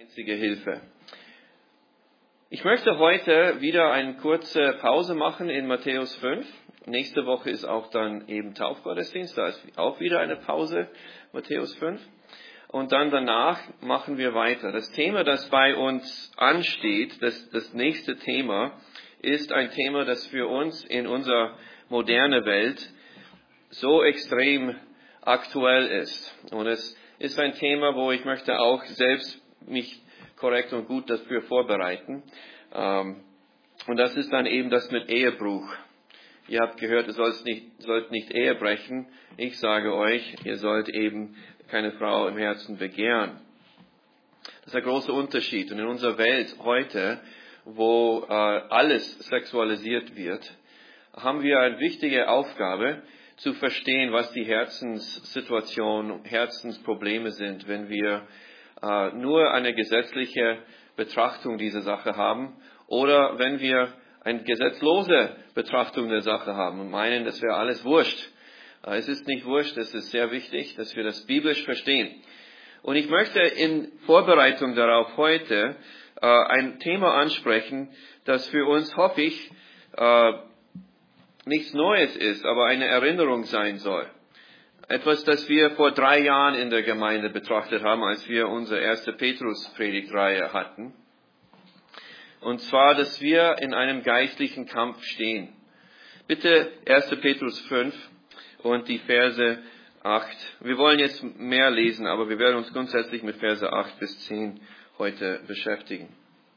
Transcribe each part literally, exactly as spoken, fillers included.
einzige Hilfe. Ich möchte heute wieder eine kurze Pause machen in Matthäus fünf. Nächste Woche ist auch dann eben Taufgottesdienst, da ist auch wieder eine Pause, Matthäus fünf. Und dann danach machen wir weiter. Das Thema, das bei uns ansteht, das, das nächste Thema, ist ein Thema, das für uns in unserer modernen Welt so extrem aktuell ist. Und es ist ein Thema, wo ich möchte auch selbst mich korrekt und gut dafür vorbereiten. Und das ist dann eben das mit Ehebruch. Ihr habt gehört, ihr sollt nicht, sollt nicht Ehe brechen. Ich sage euch, ihr sollt eben keine Frau im Herzen begehren. Das ist ein großer Unterschied. Und in unserer Welt heute, wo äh, alles sexualisiert wird, haben wir eine wichtige Aufgabe, zu verstehen, was die Herzenssituation, Herzensprobleme sind, wenn wir äh, nur eine gesetzliche Betrachtung dieser Sache haben oder wenn wir eine gesetzlose Betrachtung der Sache haben und meinen, das wäre alles wurscht. Äh, es ist nicht wurscht, es ist sehr wichtig, dass wir das biblisch verstehen. Und ich möchte in Vorbereitung darauf heute äh, ein Thema ansprechen, das für uns, hoffe ich, äh, nichts Neues ist, aber eine Erinnerung sein soll. Etwas, das wir vor drei Jahren in der Gemeinde betrachtet haben, als wir unsere erste Petrus-Predigtreihe hatten. Und zwar, dass wir in einem geistlichen Kampf stehen. Bitte erste Petrus fünf und die Verse acht. Wir wollen jetzt mehr lesen, aber wir werden uns grundsätzlich mit Verse acht bis zehn heute beschäftigen.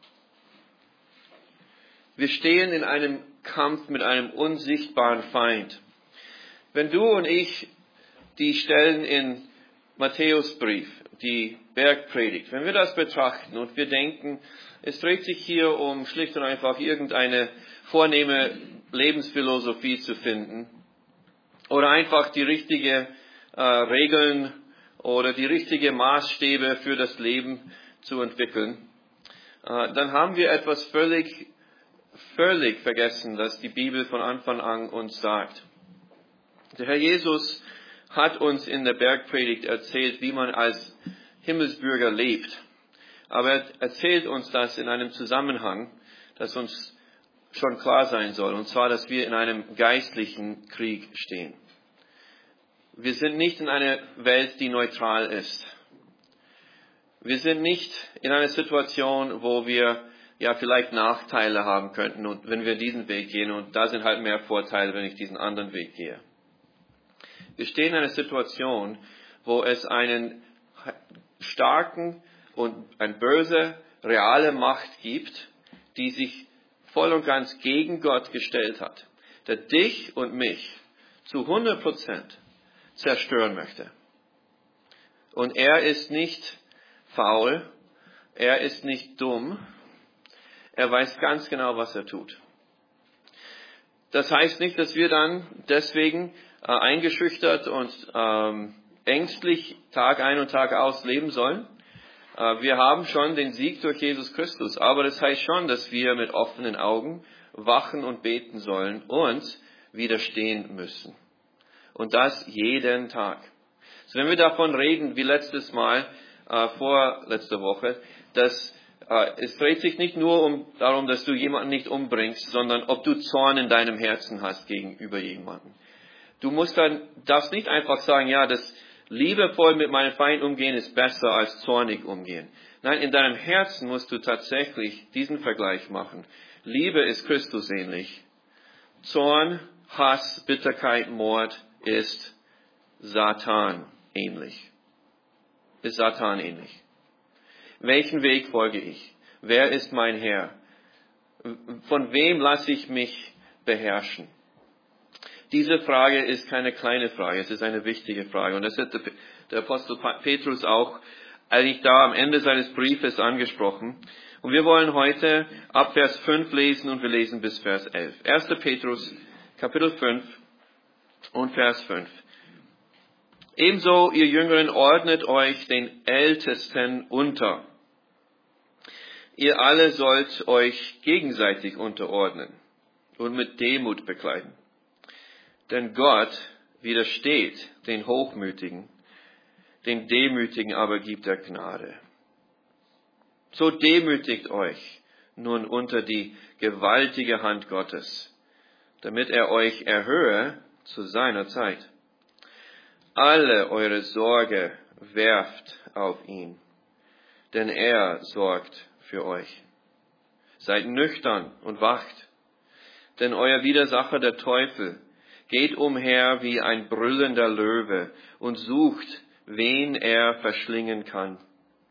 Wir stehen in einem Kampf mit einem unsichtbaren Feind. Wenn du und ich die Stellen in Matthäusbrief, die Bergpredigt, wenn wir das betrachten und wir denken, es dreht sich hier um schlicht und einfach irgendeine vornehme Lebensphilosophie zu finden oder einfach die richtige äh, Regeln oder die richtige Maßstäbe für das Leben zu entwickeln, äh, dann haben wir etwas völlig völlig vergessen, dass die Bibel von Anfang an uns sagt. Der Herr Jesus hat uns in der Bergpredigt erzählt, wie man als Himmelsbürger lebt. Aber er erzählt uns das in einem Zusammenhang, das uns schon klar sein soll. Und zwar, dass wir in einem geistlichen Krieg stehen. Wir sind nicht in einer Welt, die neutral ist. Wir sind nicht in einer Situation, wo wir ja vielleicht Nachteile haben könnten und wenn wir diesen Weg gehen und da sind halt mehr Vorteile, wenn ich diesen anderen Weg gehe. Wir stehen in einer Situation, wo es einen starken und eine böse, reale Macht gibt, die sich voll und ganz gegen Gott gestellt hat, der dich und mich zu hundert Prozent zerstören möchte. Und er ist nicht faul, er ist nicht dumm, er weiß ganz genau, was er tut. Das heißt nicht, dass wir dann deswegen äh, eingeschüchtert und ähm, ängstlich Tag ein und Tag aus leben sollen. Äh, wir haben schon den Sieg durch Jesus Christus, aber das heißt schon, dass wir mit offenen Augen wachen und beten sollen und widerstehen müssen. Und das jeden Tag. So, wenn wir davon reden, wie letztes Mal, äh, vor letzter Woche, dass es dreht sich nicht nur um, darum, dass du jemanden nicht umbringst, sondern ob du Zorn in deinem Herzen hast gegenüber jemandem. Du musst dann, darfst nicht einfach sagen, ja, das liebevoll mit meinem Feind umgehen ist besser als zornig umgehen. Nein, in deinem Herzen musst du tatsächlich diesen Vergleich machen. Liebe ist Christus ähnlich. Zorn, Hass, Bitterkeit, Mord ist Satan ähnlich. Ist Satan ähnlich. Welchen Weg folge ich? Wer ist mein Herr? Von wem lasse ich mich beherrschen? Diese Frage ist keine kleine Frage, es ist eine wichtige Frage. Und das hat der Apostel Petrus auch eigentlich da am Ende seines Briefes angesprochen. Und wir wollen heute ab Vers fünf lesen und wir lesen bis Vers elf. erster Petrus, Kapitel fünf und Vers fünf. Ebenso, ihr Jüngeren, ordnet euch den Ältesten unter. Ihr alle sollt euch gegenseitig unterordnen und mit Demut bekleiden. Denn Gott widersteht den Hochmütigen, den Demütigen aber gibt er Gnade. So demütigt euch nun unter die gewaltige Hand Gottes, damit er euch erhöhe zu seiner Zeit. Alle eure Sorge werft auf ihn, denn er sorgt für euch. Seid nüchtern und wacht, denn euer Widersacher der Teufel geht umher wie ein brüllender Löwe und sucht, wen er verschlingen kann.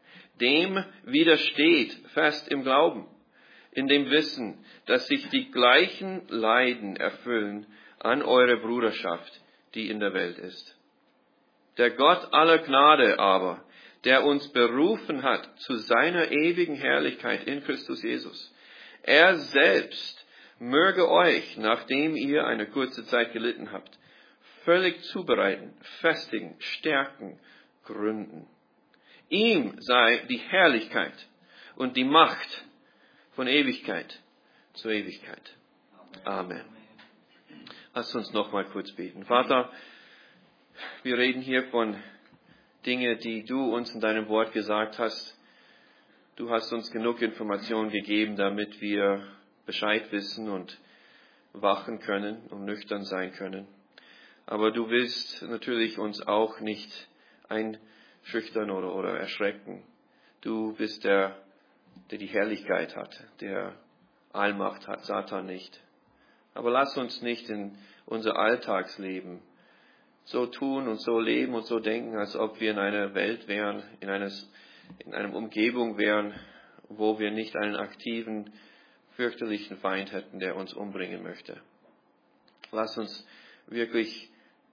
Dem widersteht fest im Glauben, in dem Wissen, dass sich die gleichen Leiden erfüllen an eure Bruderschaft, die in der Welt ist. Der Gott aller Gnade aber, der uns berufen hat zu seiner ewigen Herrlichkeit in Christus Jesus, er selbst möge euch, nachdem ihr eine kurze Zeit gelitten habt, völlig zubereiten, festigen, stärken, gründen. Ihm sei die Herrlichkeit und die Macht von Ewigkeit zu Ewigkeit. Amen. Lasst uns noch mal kurz beten. Vater, wir reden hier von Dingen, die du uns in deinem Wort gesagt hast. Du hast uns genug Informationen gegeben, damit wir Bescheid wissen und wachen können und nüchtern sein können. Aber du willst natürlich uns auch nicht einschüchtern oder, oder erschrecken. Du bist der, der die Herrlichkeit hat, der Allmacht hat, Satan nicht. Aber lass uns nicht in unser Alltagsleben so tun und so leben und so denken, als ob wir in einer Welt wären, in, eines, in einer Umgebung wären, wo wir nicht einen aktiven, fürchterlichen Feind hätten, der uns umbringen möchte. Lass uns wirklich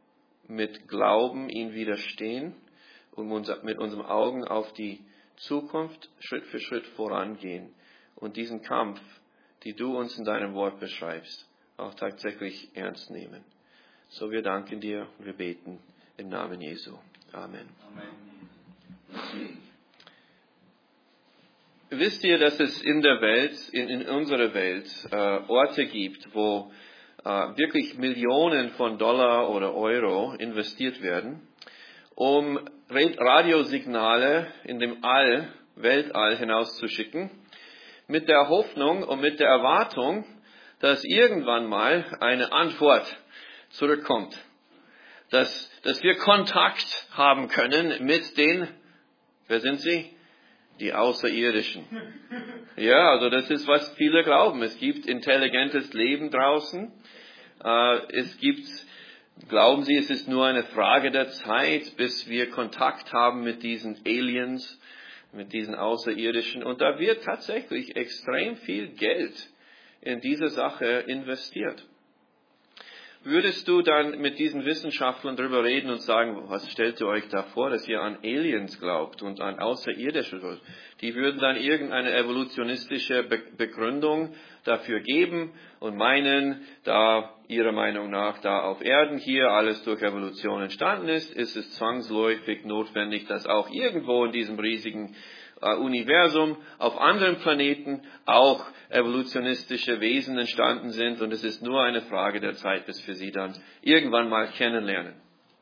mit Glauben ihm widerstehen und mit unseren Augen auf die Zukunft Schritt für Schritt vorangehen und diesen Kampf, die du uns in deinem Wort beschreibst, auch tatsächlich ernst nehmen. So, wir danken dir und wir beten im Namen Jesu. Amen. Amen. Wisst ihr, dass es in der Welt, in, in unserer Welt, äh, Orte gibt, wo äh, wirklich Millionen von Dollar oder Euro investiert werden, um Radiosignale in dem All, Weltall hinauszuschicken, mit der Hoffnung und mit der Erwartung, dass irgendwann mal eine Antwort zurückkommt. Dass, dass wir Kontakt haben können mit den, wer sind sie? Die Außerirdischen. Ja, also das ist, was viele glauben. Es gibt intelligentes Leben draußen. Es gibt, glauben sie, es ist nur eine Frage der Zeit, bis wir Kontakt haben mit diesen Aliens, mit diesen Außerirdischen. Und da wird tatsächlich extrem viel Geld in diese Sache investiert. Würdest du dann mit diesen Wissenschaftlern darüber reden und sagen, was stellt ihr euch da vor, dass ihr an Aliens glaubt und an Außerirdische? Die würden dann irgendeine evolutionistische Begründung dafür geben und meinen, da ihrer Meinung nach da auf Erden hier alles durch Evolution entstanden ist, ist es zwangsläufig notwendig, dass auch irgendwo in diesem riesigen Universum auf anderen Planeten auch evolutionistische Wesen entstanden sind und es ist nur eine Frage der Zeit, bis wir sie dann irgendwann mal kennenlernen.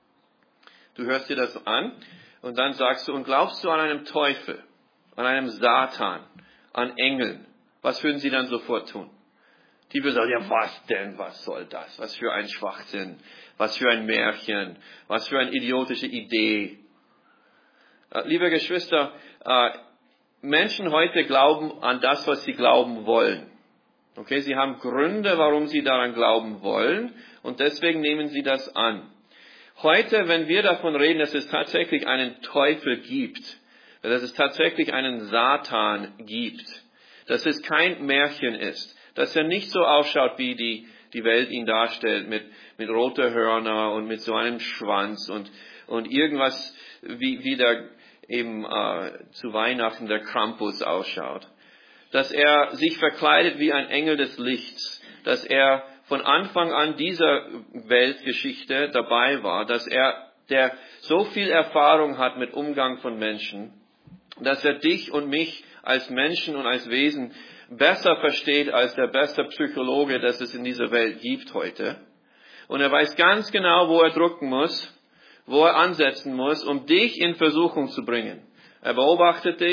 Du hörst dir das an und dann sagst du, und glaubst du an einem Teufel, an einem Satan, an Engeln? Was würden sie dann sofort tun? Die würden sagen, ja was denn, was soll das? Was für ein Schwachsinn, was für ein Märchen, was für eine idiotische Idee. Äh, liebe Geschwister, äh, Menschen heute glauben an das, was sie glauben wollen. Okay, sie haben Gründe, warum sie daran glauben wollen und deswegen nehmen sie das an. Heute, wenn wir davon reden, dass es tatsächlich einen Teufel gibt, dass es tatsächlich einen Satan gibt, dass es kein Märchen ist, dass er nicht so ausschaut, wie die, die Welt ihn darstellt, mit, mit roter Hörner und mit so einem Schwanz und, und irgendwas wie, wie der eben äh, zu Weihnachten der Krampus ausschaut. Dass er sich verkleidet wie ein Engel des Lichts, dass er von Anfang an dieser Weltgeschichte dabei war, dass er der so viel Erfahrung hat mit Umgang von Menschen, dass er dich und mich als Menschen und als Wesen besser versteht als der beste Psychologe, das es in dieser Welt gibt heute. Und er weiß ganz genau, wo er drücken muss, wo er ansetzen muss, um dich in Versuchung zu bringen. Er beobachtet dich,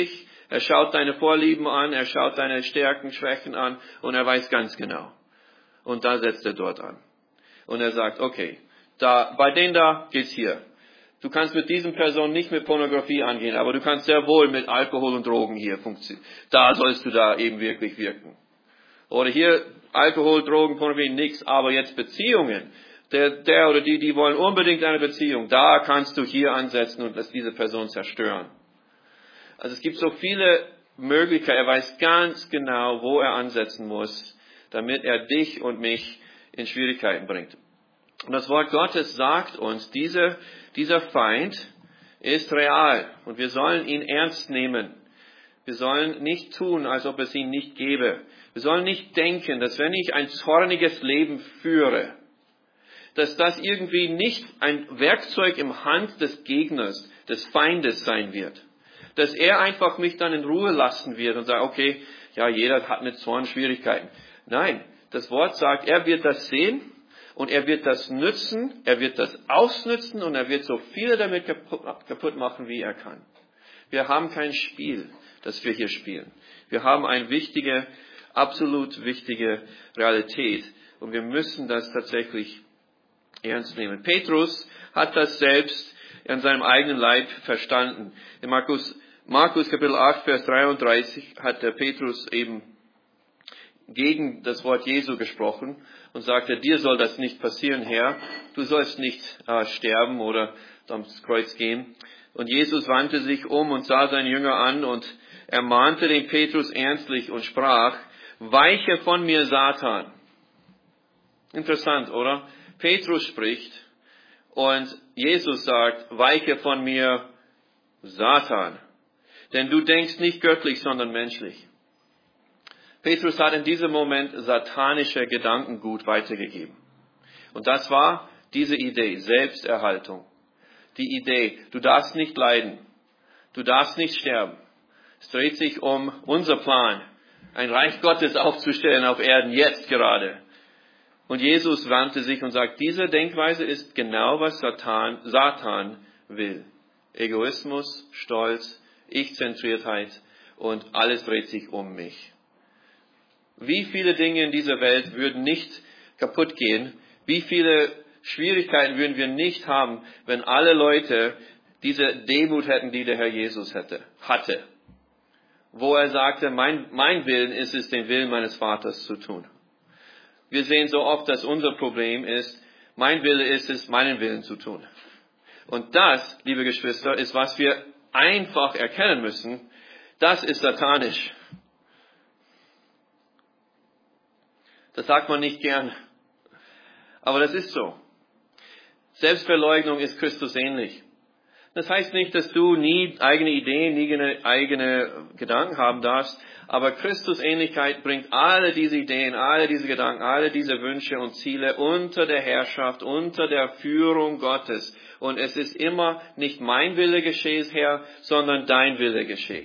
Er schaut deine Vorlieben an, er schaut deine Stärken, Schwächen an und er weiß ganz genau. Und da setzt er dort an. Und er sagt, okay, da, bei denen da geht's hier. Du kannst mit diesen Personen nicht mit Pornografie angehen, aber du kannst sehr wohl mit Alkohol und Drogen hier funktionieren. Da sollst du da eben wirklich wirken. Oder hier Alkohol, Drogen, Pornografie, nichts, aber jetzt Beziehungen. Der, der oder die, die wollen unbedingt eine Beziehung. Da kannst du hier ansetzen und diese Person zerstören. Also es gibt so viele Möglichkeiten. Er weiß ganz genau, wo er ansetzen muss, damit er dich und mich in Schwierigkeiten bringt. Und das Wort Gottes sagt uns, diese, dieser Feind ist real und wir sollen ihn ernst nehmen. Wir sollen nicht tun, als ob es ihn nicht gäbe. Wir sollen nicht denken, dass wenn ich ein zorniges Leben führe, dass das irgendwie nicht ein Werkzeug im Hand des Gegners, des Feindes sein wird. Dass er einfach mich dann in Ruhe lassen wird und sagt, okay, ja, jeder hat mit Zorn Schwierigkeiten. Nein, das Wort sagt, er wird das sehen und er wird das nützen, er wird das ausnützen und er wird so viele damit kaputt machen, wie er kann. Wir haben kein Spiel, das wir hier spielen. Wir haben eine wichtige, absolut wichtige Realität und wir müssen das tatsächlich ernst nehmen. Petrus hat das selbst an seinem eigenen Leib verstanden. In Markus, Markus Kapitel acht, Vers dreiunddreißig hat der Petrus eben gegen das Wort Jesu gesprochen und sagte, dir soll das nicht passieren, Herr. Du sollst nicht äh, sterben oder ans Kreuz gehen. Und Jesus wandte sich um und sah seinen Jünger an und ermahnte den Petrus ernstlich und sprach, weiche von mir, Satan. Interessant, oder? Petrus spricht und Jesus sagt, weiche von mir, Satan. Denn du denkst nicht göttlich, sondern menschlich. Petrus hat in diesem Moment satanische Gedankengut weitergegeben. Und das war diese Idee, Selbsterhaltung. Die Idee, du darfst nicht leiden, du darfst nicht sterben. Es dreht sich um unser Plan, ein Reich Gottes aufzustellen auf Erden, jetzt gerade. Und Jesus wandte sich und sagt, diese Denkweise ist genau, was Satan, Satan will. Egoismus, Stolz, Ich-Zentriertheit und alles dreht sich um mich. Wie viele Dinge in dieser Welt würden nicht kaputt gehen? Wie viele Schwierigkeiten würden wir nicht haben, wenn alle Leute diese Demut hätten, die der Herr Jesus hätte, hatte? Wo er sagte, mein, mein Willen ist es, den Willen meines Vaters zu tun. Wir sehen so oft, dass unser Problem ist, mein Wille ist es, meinen Willen zu tun. Und das, liebe Geschwister, ist, was wir einfach erkennen müssen. Das ist satanisch. Das sagt man nicht gern. Aber das ist so. Selbstverleugnung ist Christus ähnlich. Das heißt nicht, dass du nie eigene Ideen, nie eigene, eigene Gedanken haben darfst, aber Christusähnlichkeit bringt alle diese Ideen, alle diese Gedanken, alle diese Wünsche und Ziele unter der Herrschaft, unter der Führung Gottes. Und es ist immer nicht mein Wille geschehe, Herr, sondern dein Wille geschehe.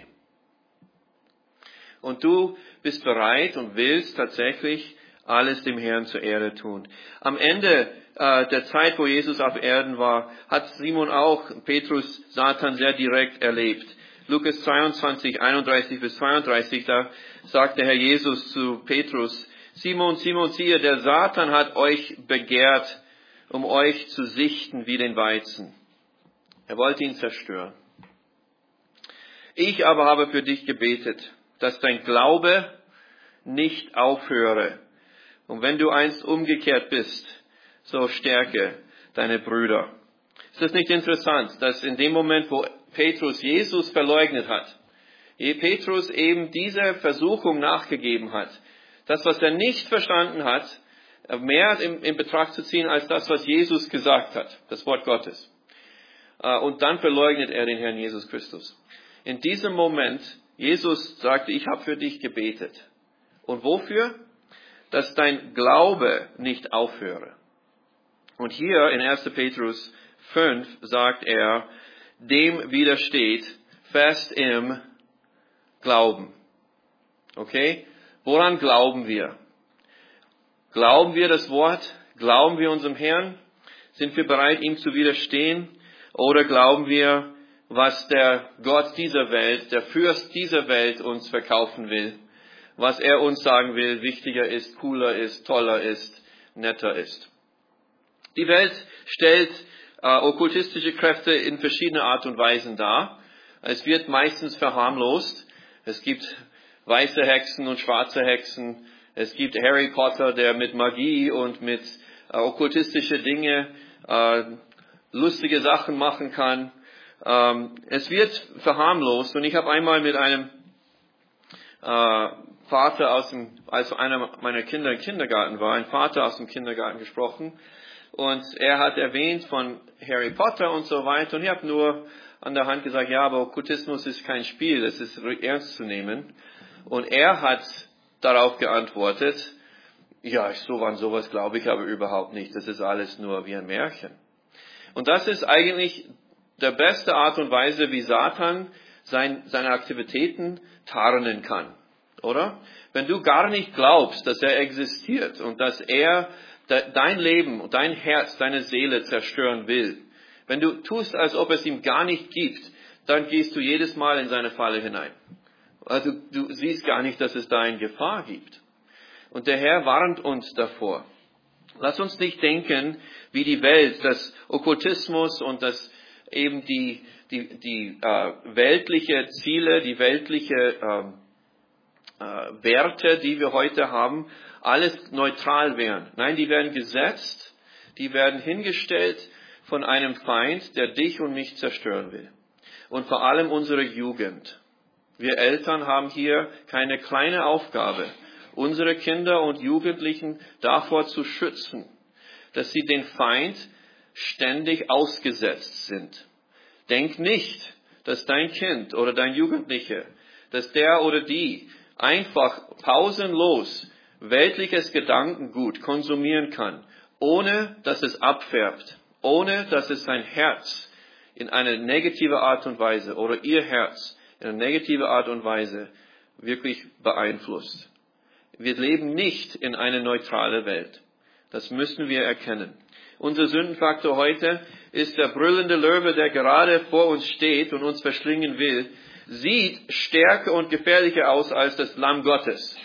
Und du bist bereit und willst tatsächlich alles dem Herrn zur Ehre tun. Am Ende äh, der Zeit, wo Jesus auf Erden war, hat Simon auch Petrus Satan sehr direkt erlebt. Lukas zweiundzwanzig, einunddreißig bis zweiunddreißig, da sagt der Herr Jesus zu Petrus, Simon, Simon, siehe, der Satan hat euch begehrt, um euch zu sichten wie den Weizen. Er wollte ihn zerstören. Ich aber habe für dich gebetet, dass dein Glaube nicht aufhöre. Und wenn du einst umgekehrt bist, so stärke deine Brüder. Ist das nicht interessant, dass in dem Moment, wo Petrus Jesus verleugnet hat, Petrus eben diese Versuchung nachgegeben hat, das, was er nicht verstanden hat, mehr in, in Betracht zu ziehen als das, was Jesus gesagt hat, das Wort Gottes. Und dann verleugnet er den Herrn Jesus Christus. In diesem Moment, Jesus sagte, ich habe für dich gebetet. Und wofür? Dass dein Glaube nicht aufhöre. Und hier in erster Petrus fünf sagt er, dem widersteht fest im Glauben. Okay? Woran glauben wir? Glauben wir das Wort? Glauben wir unserem Herrn? Sind wir bereit, ihm zu widerstehen? Oder glauben wir was der Gott dieser Welt, der Fürst dieser Welt uns verkaufen will, was er uns sagen will, wichtiger ist, cooler ist, toller ist, netter ist. Die Welt stellt äh, okkultistische Kräfte in verschiedener Art und Weisen dar. Es wird meistens verharmlost. Es gibt weiße Hexen und schwarze Hexen. Es gibt Harry Potter, der mit Magie und mit äh, okkultistische Dinge äh, lustige Sachen machen kann. Ähm, es wird verharmlost. Und ich habe einmal mit einem äh, Vater aus dem, als einer meiner Kinder im Kindergarten war, ein Vater aus dem Kindergarten gesprochen. Und er hat erwähnt von Harry Potter und so weiter. Und ich habe nur an der Hand gesagt, ja, aber Okkultismus ist kein Spiel, es ist ernst zu nehmen. Und er hat darauf geantwortet, ja, so an sowas glaube ich aber überhaupt nicht. Das ist alles nur wie ein Märchen. Und das ist eigentlich der beste Art und Weise, wie Satan sein, seine Aktivitäten tarnen kann. Oder? Wenn du gar nicht glaubst, dass er existiert und dass er de, dein Leben und dein Herz, deine Seele zerstören will, wenn du tust, als ob es ihm gar nicht gibt, dann gehst du jedes Mal in seine Falle hinein. Also du siehst gar nicht, dass es da eine Gefahr gibt. Und der Herr warnt uns davor. Lass uns nicht denken, wie die Welt, das Okkultismus und das eben die, die, die äh, weltliche Ziele, die weltliche äh, äh, Werte, die wir heute haben, alles neutral wären. Nein, die werden gesetzt, die werden hingestellt von einem Feind, der dich und mich zerstören will. Und vor allem unsere Jugend. Wir Eltern haben hier keine kleine Aufgabe, unsere Kinder und Jugendlichen davor zu schützen, dass sie den Feind ständig ausgesetzt sind. Denk nicht, dass dein Kind oder dein Jugendliche, dass der oder die einfach pausenlos weltliches Gedankengut konsumieren kann, ohne dass es abfärbt, ohne dass es sein Herz in eine negative Art und Weise oder ihr Herz in eine negative Art und Weise wirklich beeinflusst. Wir leben nicht in einer neutralen Welt. Das müssen wir erkennen. Unser Sündenfaktor heute ist der brüllende Löwe, der gerade vor uns steht und uns verschlingen will, sieht stärker und gefährlicher aus als das Lamm Gottes,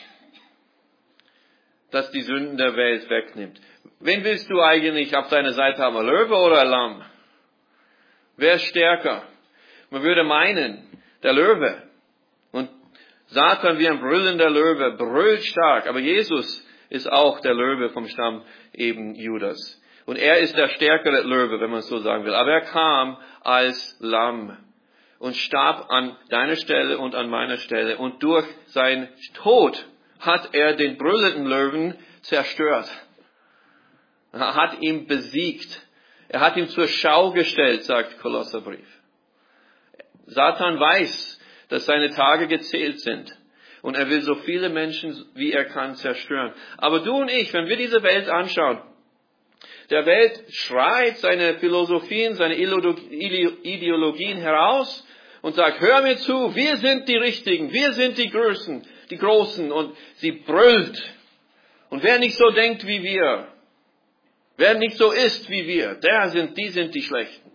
das die Sünden der Welt wegnimmt. Wen willst du eigentlich auf deiner Seite haben, ein Löwe oder ein Lamm? Wer ist stärker? Man würde meinen, der Löwe. Und Satan wie ein brüllender Löwe, brüllt stark. Aber Jesus ist auch der Löwe vom Stamm eben Judas. Und er ist der stärkere Löwe, wenn man es so sagen will. Aber er kam als Lamm und starb an deiner Stelle und an meiner Stelle. Und durch seinen Tod hat er den brüllenden Löwen zerstört. Er hat ihn besiegt. Er hat ihn zur Schau gestellt, sagt Kolosserbrief. Satan weiß, dass seine Tage gezählt sind. Und er will so viele Menschen, wie er kann, zerstören. Aber du und ich, wenn wir diese Welt anschauen, der Welt schreit seine Philosophien, seine Ideologien heraus und sagt, hör mir zu, wir sind die Richtigen, wir sind die Größten, die Großen. Und sie brüllt. Und wer nicht so denkt wie wir, wer nicht so ist wie wir, der sind, die sind die Schlechten.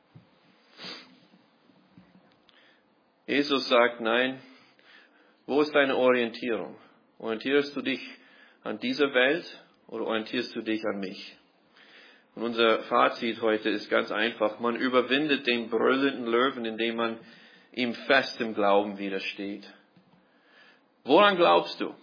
Jesus sagt, nein, wo ist deine Orientierung? Orientierst du dich an dieser Welt oder orientierst du dich an mich? Und unser Fazit heute ist ganz einfach. Man überwindet den brüllenden Löwen, indem man ihm fest im Glauben widersteht. Woran glaubst du?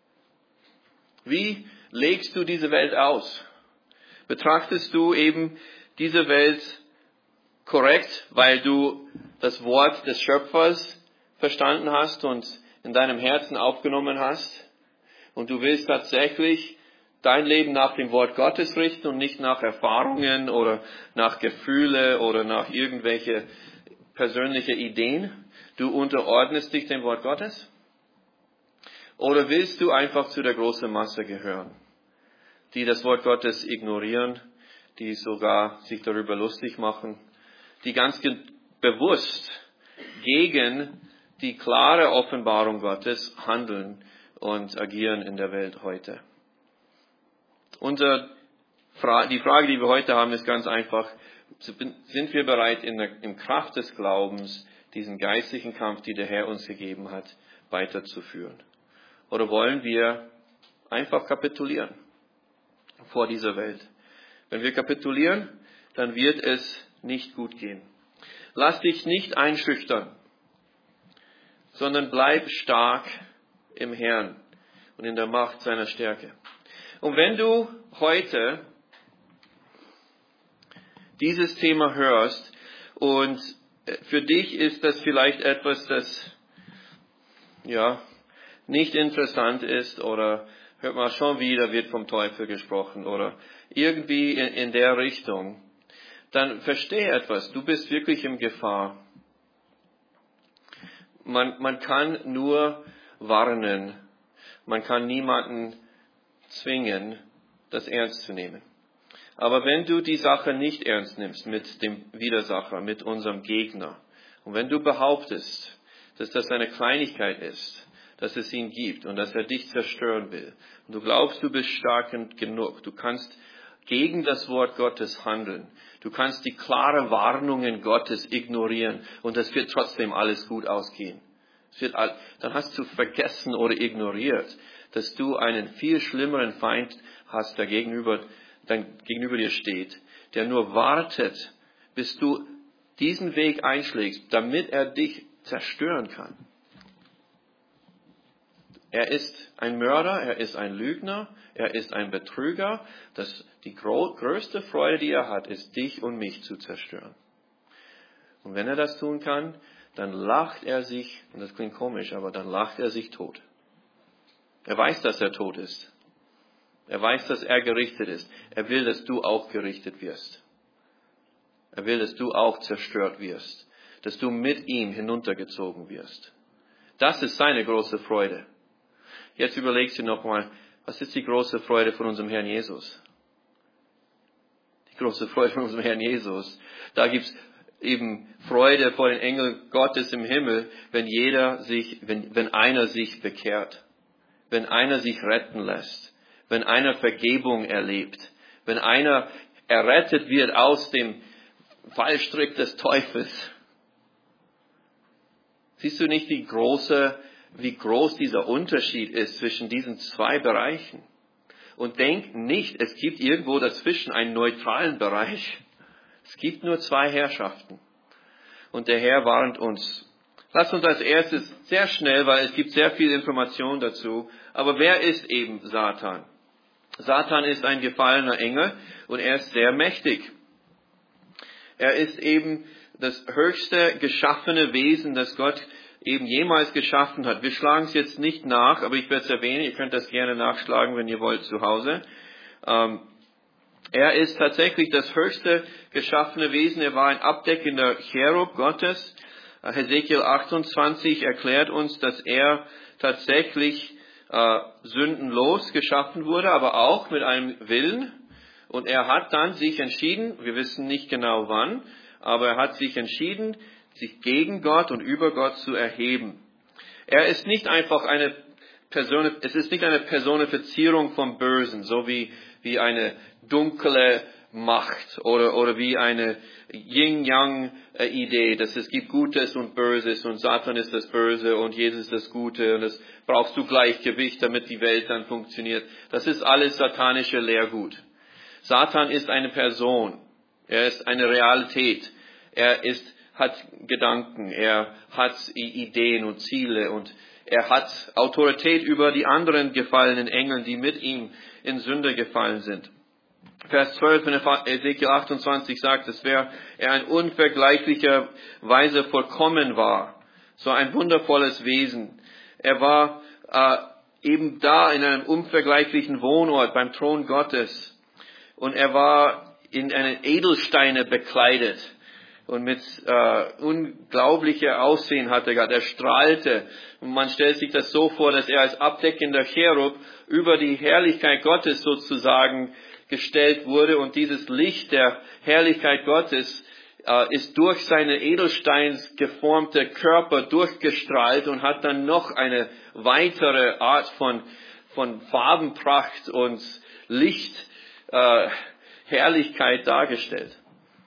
Wie legst du diese Welt aus? Betrachtest du eben diese Welt korrekt, weil du das Wort des Schöpfers verstanden hast und in deinem Herzen aufgenommen hast? Und du willst tatsächlich dein Leben nach dem Wort Gottes richten und nicht nach Erfahrungen oder nach Gefühle oder nach irgendwelche persönliche Ideen. Du unterordnest dich dem Wort Gottes? Oder willst du einfach zu der großen Masse gehören, die das Wort Gottes ignorieren, die sogar sich darüber lustig machen, die ganz bewusst gegen die klare Offenbarung Gottes handeln und agieren in der Welt heute? Unser, die Frage, die wir heute haben, ist ganz einfach. sind wir bereit, in der in Kraft des Glaubens diesen geistlichen Kampf, den der Herr uns gegeben hat, weiterzuführen? Oder wollen wir einfach kapitulieren vor dieser Welt? Wenn wir kapitulieren, dann wird es nicht gut gehen. Lass dich nicht einschüchtern, sondern bleib stark im Herrn und in der Macht seiner Stärke. Und wenn du heute dieses Thema hörst und für dich ist das vielleicht etwas, das ja nicht interessant ist oder hört man schon wieder, wird vom Teufel gesprochen oder irgendwie in, in der Richtung, dann verstehe etwas, du bist wirklich in Gefahr. Man, man kann nur warnen, man kann niemanden zwingen, das ernst zu nehmen. Aber wenn du die Sache nicht ernst nimmst mit dem Widersacher, mit unserem Gegner, und wenn du behauptest, dass das eine Kleinigkeit ist, dass es ihn gibt und dass er dich zerstören will, und du glaubst, du bist stark genug, du kannst gegen das Wort Gottes handeln, du kannst die klaren Warnungen Gottes ignorieren und es wird trotzdem alles gut ausgehen. Es wird all, dann hast du vergessen oder ignoriert, dass du einen viel schlimmeren Feind hast, der gegenüber, der gegenüber dir steht, der nur wartet, bis du diesen Weg einschlägst, damit er dich zerstören kann. Er ist ein Mörder, er ist ein Lügner, er ist ein Betrüger. Das, die gro- größte Freude, die er hat, ist, dich und mich zu zerstören. Und wenn er das tun kann, dann lacht er sich, und das klingt komisch, aber dann lacht er sich tot. Er weiß, dass er tot ist. Er weiß, dass er gerichtet ist. Er will, dass du auch gerichtet wirst. Er will, dass du auch zerstört wirst. Dass du mit ihm hinuntergezogen wirst. Das ist seine große Freude. Jetzt überlegst du nochmal, was ist die große Freude von unserem Herrn Jesus? Die große Freude von unserem Herrn Jesus. Da gibt's eben Freude vor den Engeln Gottes im Himmel, wenn jeder sich, wenn, wenn einer sich bekehrt. Wenn einer sich retten lässt. Wenn einer Vergebung erlebt. Wenn einer errettet wird aus dem Fallstrick des Teufels. Siehst du nicht die große, wie groß dieser Unterschied ist zwischen diesen zwei Bereichen? Und denk nicht, es gibt irgendwo dazwischen einen neutralen Bereich. Es gibt nur zwei Herrschaften. Und der Herr warnt uns. Lass uns als erstes sehr schnell, weil es gibt sehr viel Information dazu. Aber wer ist eben Satan? Satan ist ein gefallener Engel und er ist sehr mächtig. Er ist eben das höchste geschaffene Wesen, das Gott eben jemals geschaffen hat. Wir schlagen es jetzt nicht nach, aber ich werde es erwähnen. Ihr könnt das gerne nachschlagen, wenn ihr wollt, zu Hause. Ähm, er ist tatsächlich das höchste geschaffene Wesen. Er war ein abdeckender Cherub Gottes. Hesekiel achtundzwanzig erklärt uns, dass er tatsächlich äh, sündenlos geschaffen wurde, aber auch mit einem Willen. Und er hat dann sich entschieden, wir wissen nicht genau wann, aber er hat sich entschieden, sich gegen Gott und über Gott zu erheben. Er ist nicht einfach eine Person, es ist nicht eine Personifizierung vom Bösen, so wie, wie eine dunkle Macht oder, oder wie eine Yin-Yang-Idee, dass es gibt Gutes und Böses und Satan ist das Böse und Jesus ist das Gute und es brauchst du Gleichgewicht, damit die Welt dann funktioniert. Das ist alles satanische Lehrgut. Satan ist eine Person. Er ist eine Realität. Er ist, hat Gedanken. Er hat Ideen und Ziele und er hat Autorität über die anderen gefallenen Engel, die mit ihm in Sünde gefallen sind. Vers zwölf in Hesekiel achtundzwanzig sagt, dass er ein unvergleichlicher Weise vollkommen war. So ein wundervolles Wesen. Er war äh, eben da in einem unvergleichlichen Wohnort beim Thron Gottes. Und er war in einen Edelsteine bekleidet. Und mit äh, unglaublicher Aussehen hatte Gott. Er strahlte. Und man stellt sich das so vor, dass er als abdeckender Cherub über die Herrlichkeit Gottes sozusagen gestellt wurde. Und dieses Licht der Herrlichkeit Gottes äh, ist durch seine Edelsteins geformte Körper durchgestrahlt und hat dann noch eine weitere Art von, von Farbenpracht und Licht, äh, Herrlichkeit dargestellt.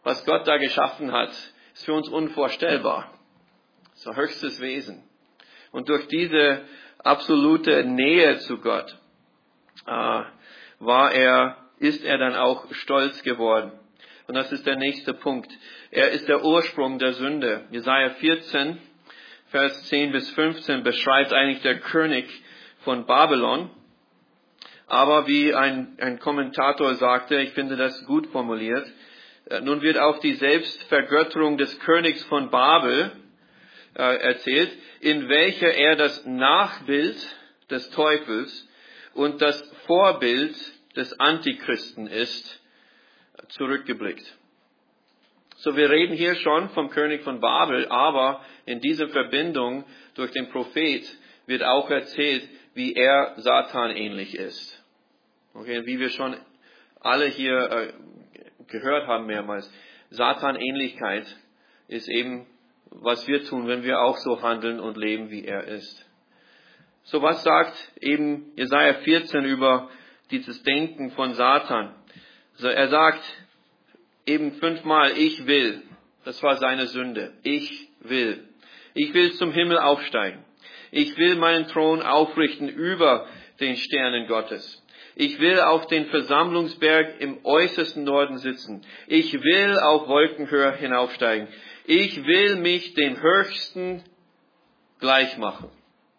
was Gott da geschaffen hat, ist für uns unvorstellbar. So höchstes Wesen. Und durch diese absolute Nähe zu Gott äh, war er, ist er dann auch stolz geworden. Und das ist der nächste Punkt. Er ist der Ursprung der Sünde. Jesaja vierzehn, Vers zehn bis fünfzehn beschreibt eigentlich der König von Babylon. Aber wie ein, ein Kommentator sagte, ich finde das gut formuliert, nun wird auch die Selbstvergötterung des Königs von Babel äh, erzählt, in welcher er das Nachbild des Teufels und das Vorbild des Antichristen ist, zurückgeblickt. So, wir reden hier schon vom König von Babel, aber in dieser Verbindung durch den Prophet wird auch erzählt, wie er Satan ähnlich ist. Okay, wie wir schon alle hier äh, gehört haben mehrmals. Satan-Ähnlichkeit ist eben, was wir tun, wenn wir auch so handeln und leben, wie er ist. So, was sagt eben Jesaja vierzehn über dieses Denken von Satan? Also er sagt eben fünfmal, ich will. Das war seine Sünde. Ich will. Ich will zum Himmel aufsteigen. Ich will meinen Thron aufrichten über den Sternen Gottes. Ich will auf den Versammlungsberg im äußersten Norden sitzen. Ich will auf Wolkenhöhe hinaufsteigen. Ich will mich dem Höchsten gleich machen.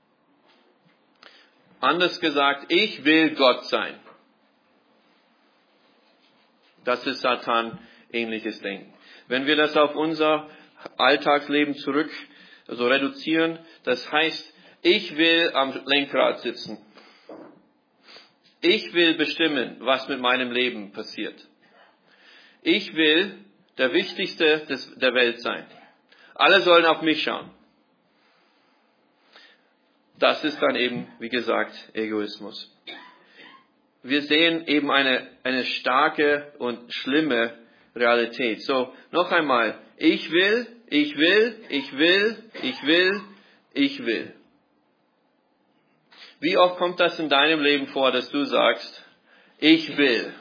Anders gesagt, ich will Gott sein. Das ist Satan-ähnliches Denken. Wenn wir das auf unser Alltagsleben zurück so reduzieren, das heißt, ich will am Lenkrad sitzen. Ich will bestimmen, was mit meinem Leben passiert. Ich will der Wichtigste des, der Welt sein. Alle sollen auf mich schauen. Das ist dann eben, wie gesagt, Egoismus. Wir sehen eben eine, eine starke und schlimme Realität. So, noch einmal. Ich will, ich will, ich will, ich will, ich will. Wie oft kommt das in deinem Leben vor, dass du sagst, ich will?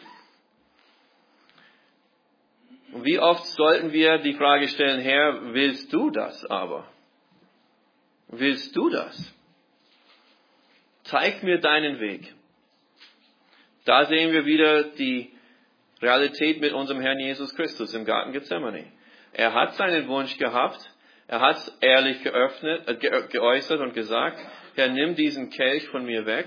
Und wie oft sollten wir die Frage stellen, Herr, willst du das aber? Willst du das? Zeig mir deinen Weg. Da sehen wir wieder die Realität mit unserem Herrn Jesus Christus im Garten Gethsemane. Er hat seinen Wunsch gehabt, er hat es ehrlich geöffnet, äh, ge- geäußert und gesagt, Herr, nimm diesen Kelch von mir weg,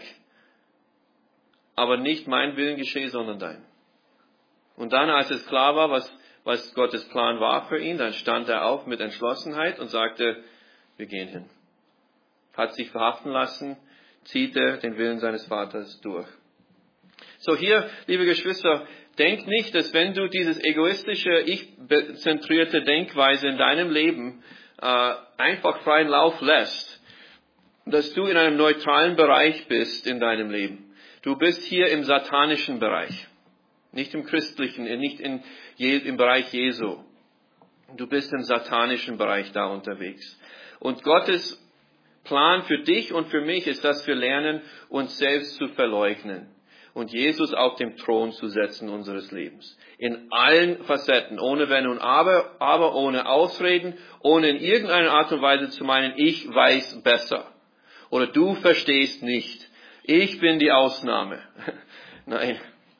aber nicht mein Willen geschehe, sondern dein. Und dann, als es klar war, was, was Gottes Plan war für ihn, dann stand er auf mit Entschlossenheit und sagte, wir gehen hin. Hat sich verhaften lassen, zieht er den Willen seines Vaters durch. So hier, liebe Geschwister, denk nicht, dass wenn du dieses egoistische, ich-zentrierte Denkweise in deinem Leben äh, einfach freien Lauf lässt, dass du in einem neutralen Bereich bist in deinem Leben. Du bist hier im satanischen Bereich, nicht im christlichen, nicht in, im Bereich Jesu. Du bist im satanischen Bereich da unterwegs. Und Gottes Plan für dich und für mich ist, dass wir lernen, uns selbst zu verleugnen und Jesus auf den Thron zu setzen unseres Lebens. In allen Facetten, ohne Wenn und Aber, aber ohne Ausreden, ohne in irgendeiner Art und Weise zu meinen, ich weiß besser. Oder du verstehst nicht. Ich bin die Ausnahme. Nein.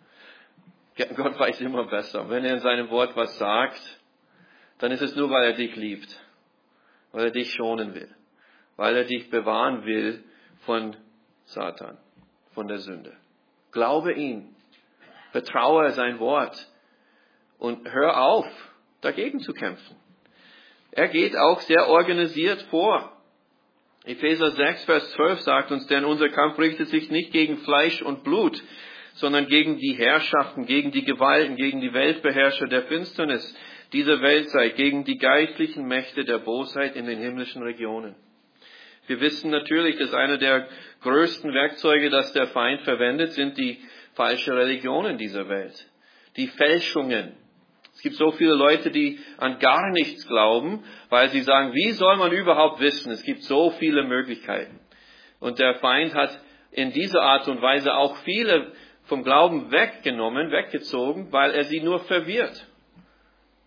Gott weiß immer besser. Wenn er in seinem Wort was sagt, dann ist es nur, weil er dich liebt. Weil er dich schonen will. Weil er dich bewahren will von Satan, von der Sünde. Glaube ihm. Vertraue sein Wort. Und hör auf, dagegen zu kämpfen. Er geht auch sehr organisiert vor. Epheser sechs, Vers zwölf sagt uns, denn unser Kampf richtet sich nicht gegen Fleisch und Blut, sondern gegen die Herrschaften, gegen die Gewalten, gegen die Weltbeherrscher der Finsternis dieser Weltzeit, gegen die geistlichen Mächte der Bosheit in den himmlischen Regionen. Wir wissen natürlich, dass einer der größten Werkzeuge, das der Feind verwendet, sind die falschen Religionen dieser Welt. Die Fälschungen. Es gibt so viele Leute, die an gar nichts glauben, weil sie sagen, wie soll man überhaupt wissen? Es gibt so viele Möglichkeiten. Und der Feind hat in dieser Art und Weise auch viele vom Glauben weggenommen, weggezogen, weil er sie nur verwirrt.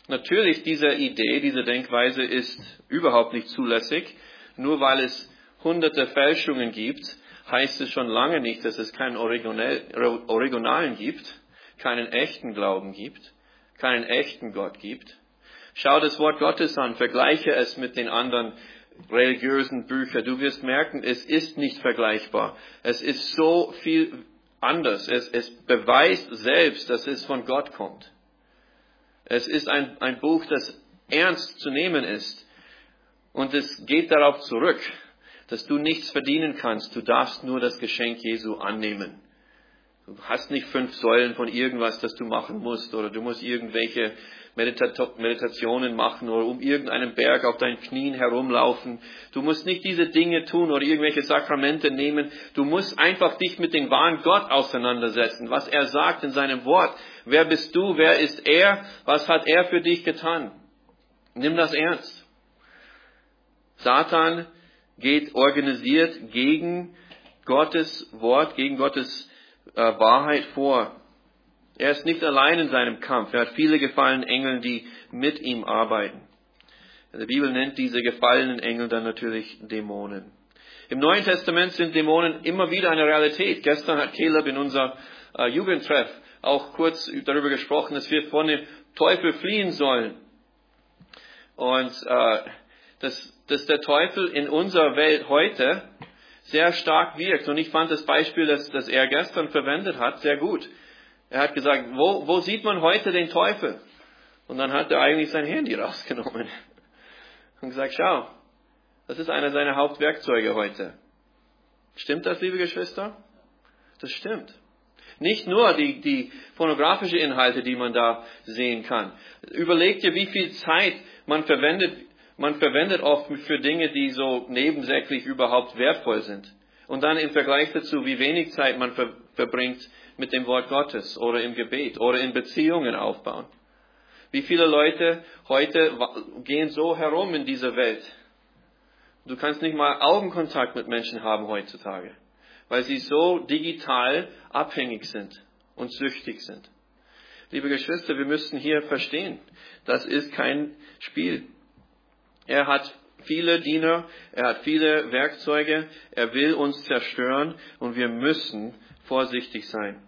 Natürlich, diese Idee, diese Denkweise ist überhaupt nicht zulässig. Nur weil es hunderte Fälschungen gibt, heißt es schon lange nicht, dass es keinen Originalen gibt, keinen echten Glauben gibt, keinen echten Gott gibt. Schau das Wort Gottes an, vergleiche es mit den anderen religiösen Büchern. Du wirst merken, es ist nicht vergleichbar. Es ist so viel anders. Es, es beweist selbst, dass es von Gott kommt. Es ist ein, ein Buch, das ernst zu nehmen ist. Und es geht darauf zurück, dass du nichts verdienen kannst. Du darfst nur das Geschenk Jesu annehmen. Du hast nicht fünf Säulen von irgendwas, das du machen musst, oder du musst irgendwelche Meditationen machen oder um irgendeinen Berg auf deinen Knien herumlaufen. Du musst nicht diese Dinge tun oder irgendwelche Sakramente nehmen. Du musst einfach dich mit dem wahren Gott auseinandersetzen, was er sagt in seinem Wort. Wer bist du? Wer ist er? Was hat er für dich getan? Nimm das ernst. Satan geht organisiert gegen Gottes Wort, gegen Gottes äh, Wahrheit vor. Er ist nicht allein in seinem Kampf. Er hat viele gefallene Engel, die mit ihm arbeiten. Die Bibel nennt diese gefallenen Engel dann natürlich Dämonen. Im Neuen Testament sind Dämonen immer wieder eine Realität. Gestern hat Caleb in unser äh, Jugendtreff auch kurz darüber gesprochen, dass wir von dem Teufel fliehen sollen. Und äh, dass, dass der Teufel in unserer Welt heute sehr stark wirkt. Und ich fand das Beispiel, das, das er gestern verwendet hat, sehr gut. Er hat gesagt, wo, wo sieht man heute den Teufel? Und dann hat er eigentlich sein Handy rausgenommen und gesagt, schau, das ist einer seiner Hauptwerkzeuge heute. Stimmt das, liebe Geschwister? Das stimmt. Nicht nur die, die pornografische Inhalte, die man da sehen kann. Überleg dir, wie viel Zeit man verwendet, man verwendet oft für Dinge, die so nebensächlich überhaupt wertvoll sind. Und dann im Vergleich dazu, wie wenig Zeit man ver, verbringt mit dem Wort Gottes oder im Gebet oder in Beziehungen aufbauen. Wie viele Leute heute gehen so herum in dieser Welt. Du kannst nicht mal Augenkontakt mit Menschen haben heutzutage, weil sie so digital abhängig sind und süchtig sind. Liebe Geschwister, wir müssen hier verstehen, das ist kein Spiel. Er hat viele Diener, er hat viele Werkzeuge, er will uns zerstören und wir müssen vorsichtig sein.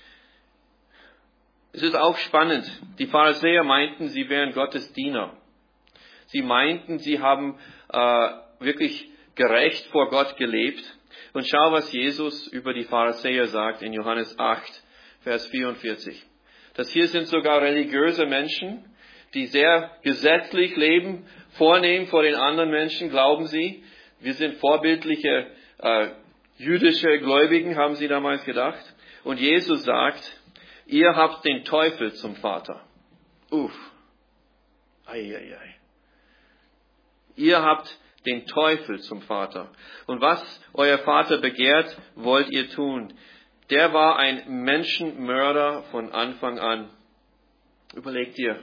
Es ist auch spannend. Die Pharisäer meinten, sie wären Gottes Diener. Sie meinten, sie haben äh, wirklich gerecht vor Gott gelebt. Und schau, was Jesus über die Pharisäer sagt in Johannes acht, Vers vierundvierzig. Das hier sind sogar religiöse Menschen, die sehr gesetzlich leben, vornehm vor den anderen Menschen, glauben sie. Wir sind vorbildliche äh, jüdische Gläubigen, haben sie damals gedacht. Und Jesus sagt, ihr habt den Teufel zum Vater. Uff. Ei, ei, ei. Ihr habt den Teufel zum Vater. Und was euer Vater begehrt, wollt ihr tun. Der war ein Menschenmörder von Anfang an. Überlegt ihr,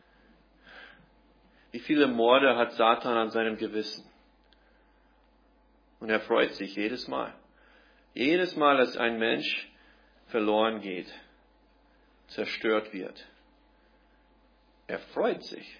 wie viele Morde hat Satan an seinem Gewissen? Und er freut sich jedes Mal. Jedes Mal, dass ein Mensch verloren geht, zerstört wird. Er freut sich.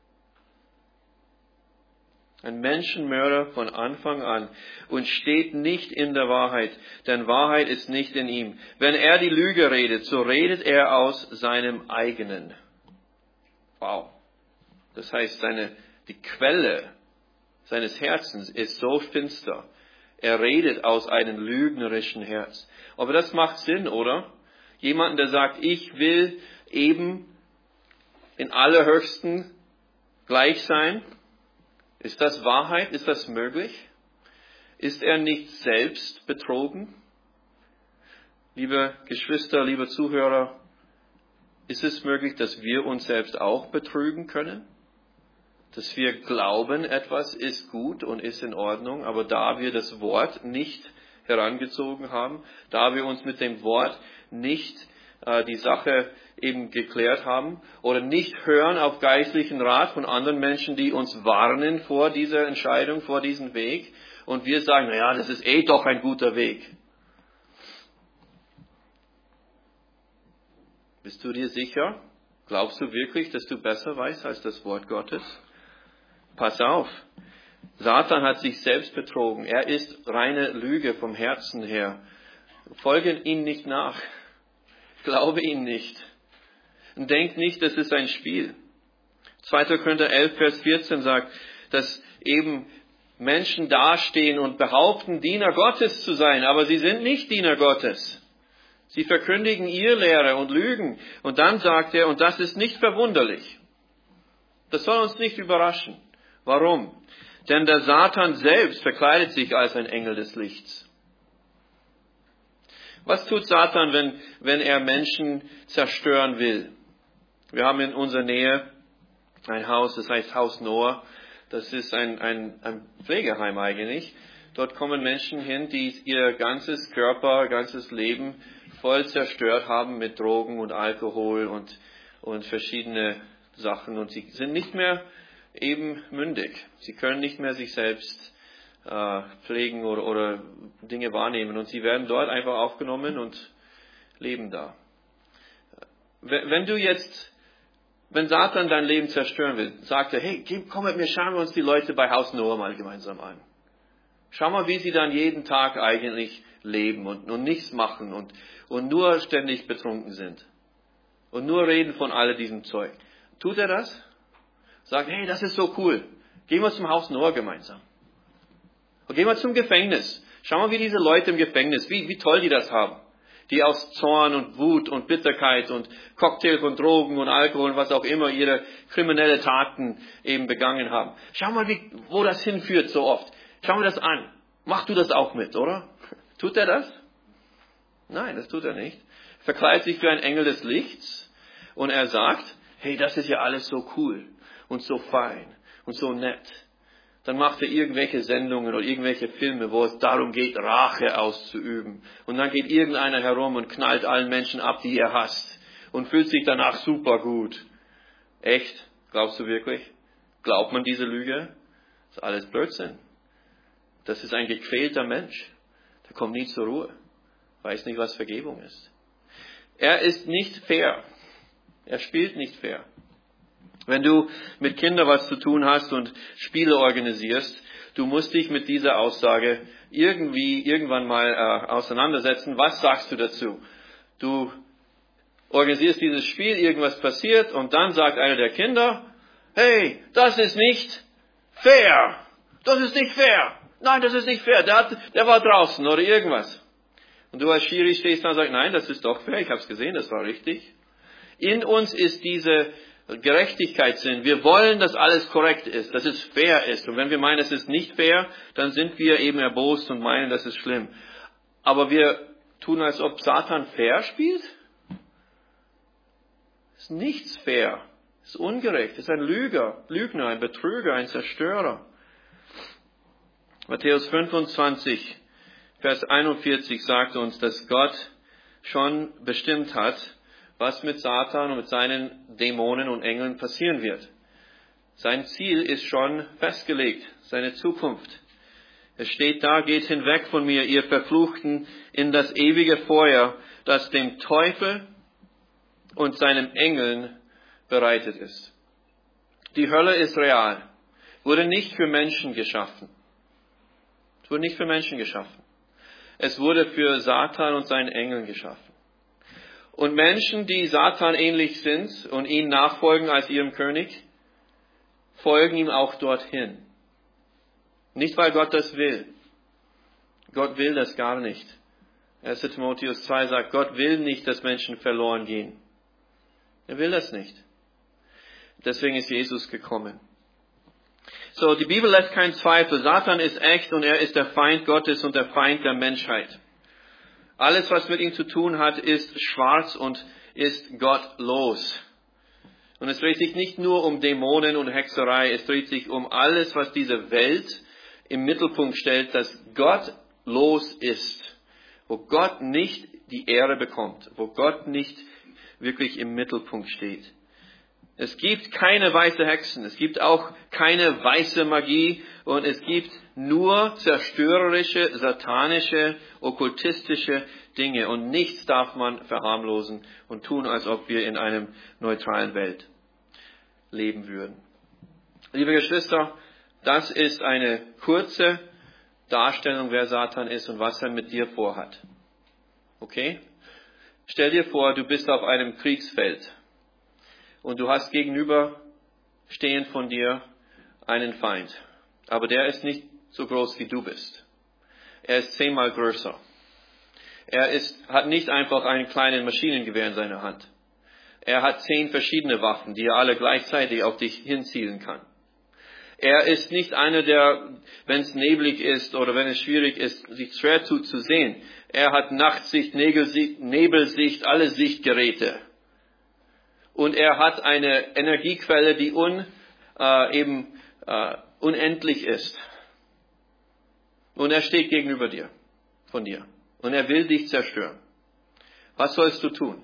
Ein Menschenmörder von Anfang an und steht nicht in der Wahrheit, denn Wahrheit ist nicht in ihm. Wenn er die Lüge redet, so redet er aus seinem eigenen. Wow. Das heißt, seine, die Quelle seines Herzens ist so finster. Er redet aus einem lügnerischen Herz. Aber das macht Sinn, oder? Jemanden, der sagt, ich will eben in allerhöchsten gleich sein. Ist das Wahrheit? Ist das möglich? Ist er nicht selbst betrogen? Liebe Geschwister, liebe Zuhörer, ist es möglich, dass wir uns selbst auch betrügen können? Dass wir glauben, etwas ist gut und ist in Ordnung, aber da wir das Wort nicht herangezogen haben, da wir uns mit dem Wort nicht äh, die Sache eben geklärt haben oder nicht hören auf geistlichen Rat von anderen Menschen, die uns warnen vor dieser Entscheidung, vor diesem Weg, und wir sagen, na ja, das ist eh doch ein guter Weg. Bist du dir sicher? Glaubst du wirklich, dass du besser weißt als das Wort Gottes? Pass auf. Satan hat sich selbst betrogen. Er ist reine Lüge vom Herzen her. Folge ihm nicht nach. Glaube ihm nicht. Und denk nicht, das ist ein Spiel. zweiter. Korinther elf, Vers vierzehn sagt, dass eben Menschen dastehen und behaupten, Diener Gottes zu sein, aber sie sind nicht Diener Gottes. Sie verkündigen Irrlehre und Lügen. Und dann sagt er, und das ist nicht verwunderlich. Das soll uns nicht überraschen. Warum? Denn der Satan selbst verkleidet sich als ein Engel des Lichts. Was tut Satan, wenn, wenn er Menschen zerstören will? Wir haben in unserer Nähe ein Haus, das heißt Haus Noah. Das ist ein, ein, ein Pflegeheim eigentlich. Dort kommen Menschen hin, die ihr ganzes Körper, ganzes Leben voll zerstört haben mit Drogen und Alkohol und, und verschiedene Sachen. Und sie sind nicht mehr eben mündig. Sie können nicht mehr sich selbst äh, pflegen oder, oder Dinge wahrnehmen. Und sie werden dort einfach aufgenommen und leben da. Wenn du jetzt, wenn Satan dein Leben zerstören will, sagt er, hey, komm mit mir, schauen wir uns die Leute bei Haus Noah mal gemeinsam an. Schau mal, wie sie dann jeden Tag eigentlich leben und, und nichts machen und, und nur ständig betrunken sind. Und nur reden von all diesem Zeug. Tut er das? Sagt, hey, das ist so cool. Gehen wir zum Haus Noah gemeinsam. Und gehen wir zum Gefängnis. Schau mal, wie diese Leute im Gefängnis, wie, wie toll die das haben. Die aus Zorn und Wut und Bitterkeit und Cocktail von Drogen und Alkohol und was auch immer ihre kriminelle Taten eben begangen haben. Schau mal, wie, wo das hinführt so oft. Schau mir das an. Mach du das auch mit, oder? Tut er das? Nein, das tut er nicht. Er verkleidet sich wie ein Engel des Lichts und er sagt, hey, das ist ja alles so cool und so fein und so nett. Dann macht er irgendwelche Sendungen oder irgendwelche Filme, wo es darum geht, Rache auszuüben. Und dann geht irgendeiner herum und knallt allen Menschen ab, die er hasst. Und fühlt sich danach super gut. Echt? Glaubst du wirklich? Glaubt man diese Lüge? Das ist alles Blödsinn. Das ist ein gequälter Mensch. Der kommt nie zur Ruhe. Weiß nicht, was Vergebung ist. Er ist nicht fair. Er spielt nicht fair. Wenn du mit Kindern was zu tun hast und Spiele organisierst, du musst dich mit dieser Aussage irgendwie irgendwann mal äh, auseinandersetzen. Was sagst du dazu? Du organisierst dieses Spiel, irgendwas passiert und dann sagt einer der Kinder, hey, das ist nicht fair. Das ist nicht fair. Nein, das ist nicht fair. Der, hat, der war draußen oder irgendwas. Und du als Schiri stehst da und sagst, nein, das ist doch fair. Ich habe es gesehen, das war richtig. In uns ist diese Gerechtigkeitssinn. Wir wollen, dass alles korrekt ist, dass es fair ist. Und wenn wir meinen, es ist nicht fair, dann sind wir eben erbost und meinen, das ist schlimm. Aber wir tun, als ob Satan fair spielt. Es ist nichts fair. Es ist ungerecht. Es ist ein Lüger, Lügner, ein Betrüger, ein Zerstörer. Matthäus fünfundzwanzig, Vers einundvierzig sagt uns, dass Gott schon bestimmt hat, was mit Satan und mit seinen Dämonen und Engeln passieren wird. Sein Ziel ist schon festgelegt, seine Zukunft. Es steht da, geht hinweg von mir, ihr Verfluchten, in das ewige Feuer, das dem Teufel und seinen Engeln bereitet ist. Die Hölle ist real, wurde nicht für Menschen geschaffen. Es wurde nicht für Menschen geschaffen. Es wurde für Satan und seinen Engeln geschaffen. Und Menschen, die Satan ähnlich sind und ihn nachfolgen als ihrem König, folgen ihm auch dorthin. Nicht, weil Gott das will. Gott will das gar nicht. erster Timotheus zwei sagt, Gott will nicht, dass Menschen verloren gehen. Er will das nicht. Deswegen ist Jesus gekommen. So, die Bibel lässt keinen Zweifel. Satan ist echt und er ist der Feind Gottes und der Feind der Menschheit. Alles, was mit ihm zu tun hat, ist schwarz und ist gottlos. Und es dreht sich nicht nur um Dämonen und Hexerei, es dreht sich um alles, was diese Welt im Mittelpunkt stellt, das gottlos ist. Wo Gott nicht die Ehre bekommt, wo Gott nicht wirklich im Mittelpunkt steht. Es gibt keine weiße Hexen, es gibt auch keine weiße Magie und es gibt nur zerstörerische, satanische, okkultistische Dinge. Und nichts darf man verharmlosen und tun, als ob wir in einem neutralen Welt leben würden. Liebe Geschwister, das ist eine kurze Darstellung, wer Satan ist und was er mit dir vorhat. Okay? Stell dir vor, du bist auf einem Kriegsfeld und du hast gegenüber stehend von dir einen Feind. Aber der ist nicht so groß wie du bist. Er ist zehnmal größer. Er ist, hat nicht einfach einen kleinen Maschinengewehr in seiner Hand. Er hat zehn verschiedene Waffen, die er alle gleichzeitig auf dich hinzielen kann. Er ist nicht einer, der, wenn es neblig ist oder wenn es schwierig ist, sich schwer tut zu sehen. Er hat Nachtsicht, Nebelsicht, alle Sichtgeräte. Und er hat eine Energiequelle, die un, äh, eben äh, unendlich ist. Und er steht gegenüber dir, von dir. Und er will dich zerstören. Was sollst du tun?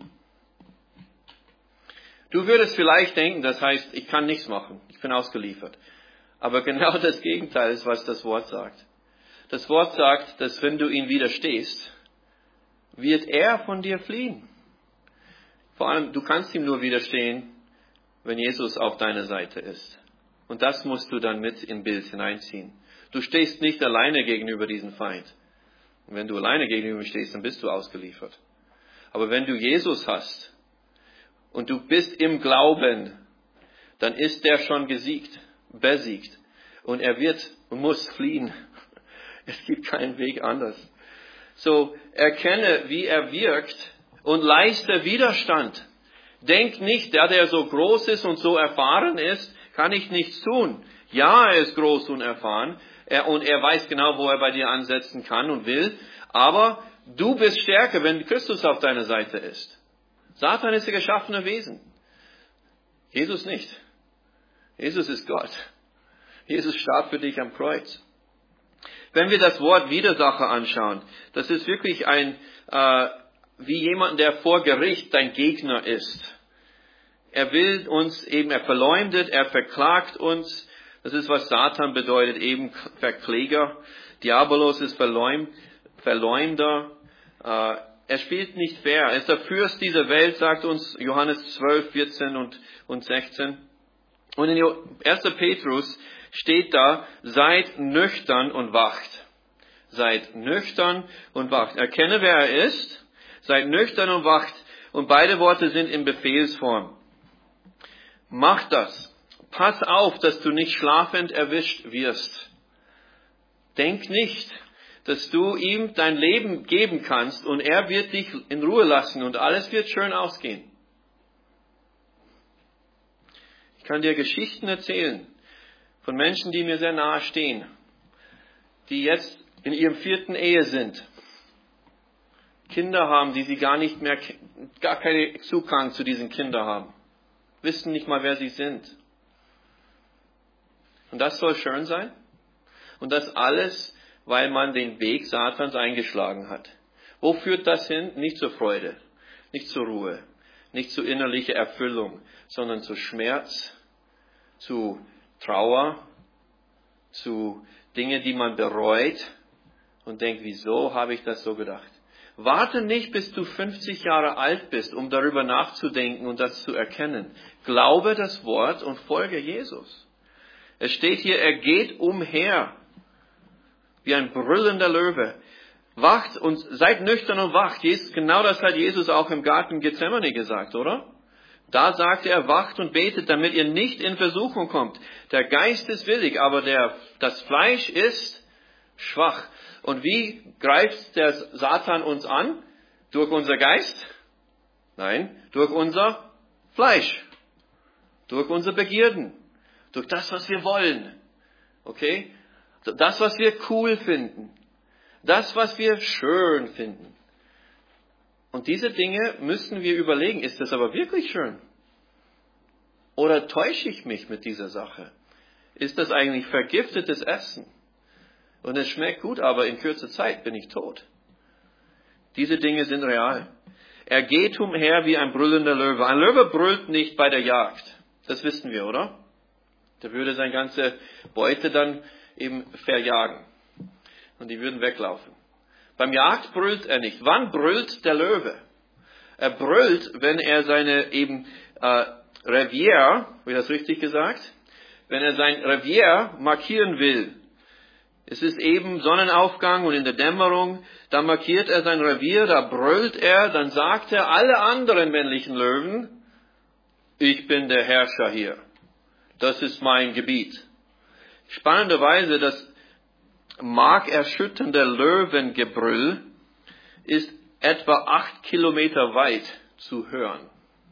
Du würdest vielleicht denken, das heißt, ich kann nichts machen, ich bin ausgeliefert. Aber genau das Gegenteil ist, was das Wort sagt. Das Wort sagt, dass wenn du ihm widerstehst, wird er von dir fliehen. Vor allem, du kannst ihm nur widerstehen, wenn Jesus auf deiner Seite ist. Und das musst du dann mit im Bild hineinziehen. Du stehst nicht alleine gegenüber diesem Feind. Und wenn du alleine gegenüber ihm stehst, dann bist du ausgeliefert. Aber wenn du Jesus hast und du bist im Glauben, dann ist der schon gesiegt, besiegt. Und er wird und muss fliehen. Es gibt keinen Weg anders. So, erkenne, wie er wirkt und leiste Widerstand. Denk nicht, der, der so groß ist und so erfahren ist, kann ich nichts tun. Ja, er ist groß und erfahren er, und er weiß genau, wo er bei dir ansetzen kann und will. Aber du bist stärker, wenn Christus auf deiner Seite ist. Satan ist ein geschaffenes Wesen. Jesus nicht. Jesus ist Gott. Jesus starb für dich am Kreuz. Wenn wir das Wort Widersacher anschauen, das ist wirklich ein, äh, wie jemand, der vor Gericht dein Gegner ist. Er will uns eben, er verleumdet, er verklagt uns. Das ist, was Satan bedeutet, eben Verkläger. Diabolos ist Verleum, Verleumder. Äh, er spielt nicht fair. Er ist der Fürst dieser Welt, sagt uns Johannes zwölf, vierzehn und, und sechzehn. Und in erster Petrus steht da, seid nüchtern und wacht. Seid nüchtern und wacht. Erkenne, wer er ist. Seid nüchtern und wacht. Und beide Worte sind in Befehlsform. Mach das. Pass auf, dass du nicht schlafend erwischt wirst. Denk nicht, dass du ihm dein Leben geben kannst und er wird dich in Ruhe lassen und alles wird schön ausgehen. Ich kann dir Geschichten erzählen von Menschen, die mir sehr nahe stehen, die jetzt in ihrem vierten Ehe sind, Kinder haben, die sie gar nicht mehr, gar keinen Zugang zu diesen Kindern haben, wissen nicht mal, wer sie sind. Und das soll schön sein. Und das alles, weil man den Weg Satans eingeschlagen hat. Wo führt das hin? Nicht zur Freude, nicht zur Ruhe, nicht zu innerlicher Erfüllung, sondern zu Schmerz, zu Trauer, zu Dingen, die man bereut und denkt, wieso habe ich das so gedacht? Warte nicht, bis du fünfzig Jahre alt bist, um darüber nachzudenken und das zu erkennen. Glaube das Wort und folge Jesus. Es steht hier, er geht umher wie ein brüllender Löwe. Wacht und seid nüchtern und wacht. Genau das hat Jesus auch im Garten Gethsemane gesagt, oder? Da sagte er, wacht und betet, damit ihr nicht in Versuchung kommt. Der Geist ist willig, aber der, das Fleisch ist schwach. Und wie greift der Satan uns an? Durch unser Geist? Nein, durch unser Fleisch. Durch unsere Begierden. Durch das, was wir wollen. Okay? Das, was wir cool finden. Das, was wir schön finden. Und diese Dinge müssen wir überlegen, ist das aber wirklich schön? Oder täusche ich mich mit dieser Sache? Ist das eigentlich vergiftetes Essen? Und es schmeckt gut, aber in kürzer Zeit bin ich tot. Diese Dinge sind real. Er geht umher wie ein brüllender Löwe. Ein Löwe brüllt nicht bei der Jagd. Das wissen wir, oder? Der würde seine ganze Beute dann eben verjagen. und die würden weglaufen. Beim Jagd brüllt er nicht. Wann brüllt der Löwe? Er brüllt, wenn er seine eben äh, Revier, habe ich das richtig gesagt? Wenn er sein Revier markieren will. Es ist eben Sonnenaufgang und in der Dämmerung, da markiert er sein Revier, da brüllt er, dann sagt er alle anderen männlichen Löwen, ich bin der Herrscher hier. Das ist mein Gebiet. Spannenderweise, das markerschütternde Löwengebrüll ist etwa acht Kilometer weit zu hören.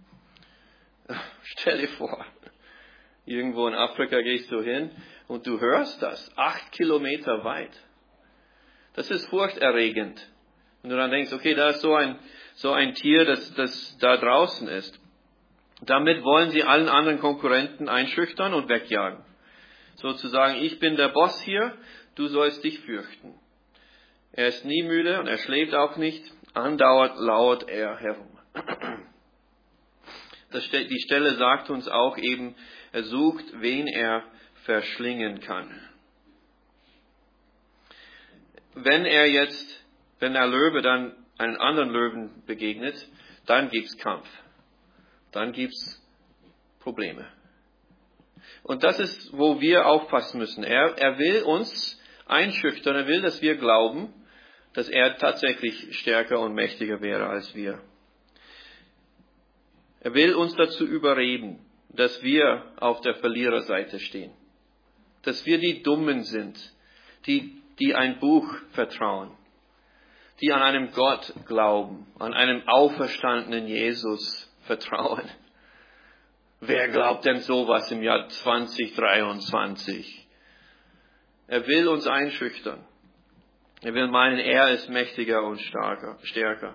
Stell dir vor, irgendwo in Afrika gehst du hin und du hörst das, acht Kilometer weit. Das ist furchterregend. Wenn du dann denkst, okay, da ist so ein, so ein Tier, das, das da draußen ist. Damit wollen sie allen anderen Konkurrenten einschüchtern und wegjagen. Sozusagen, ich bin der Boss hier, du sollst dich fürchten. Er ist nie müde und er schläft auch nicht. Andauernd lauert er herum. Das, die Stelle sagt uns auch eben, er sucht, wen er verschlingen kann. Wenn er jetzt, wenn der Löwe dann einen anderen Löwen begegnet, dann gibt's Kampf. Dann gibt's Probleme. Und das ist, wo wir aufpassen müssen. Er, er will uns einschüchtern, er will, dass wir glauben, dass er tatsächlich stärker und mächtiger wäre als wir. Er will uns dazu überreden, dass wir auf der Verliererseite stehen. Dass wir die Dummen sind, die, die ein Buch vertrauen, die an einem Gott glauben, an einem auferstandenen Jesus vertrauen. Wer glaubt denn sowas im Jahr zwanzig dreiundzwanzig? Er will uns einschüchtern. Er will meinen, er ist mächtiger und starker, stärker.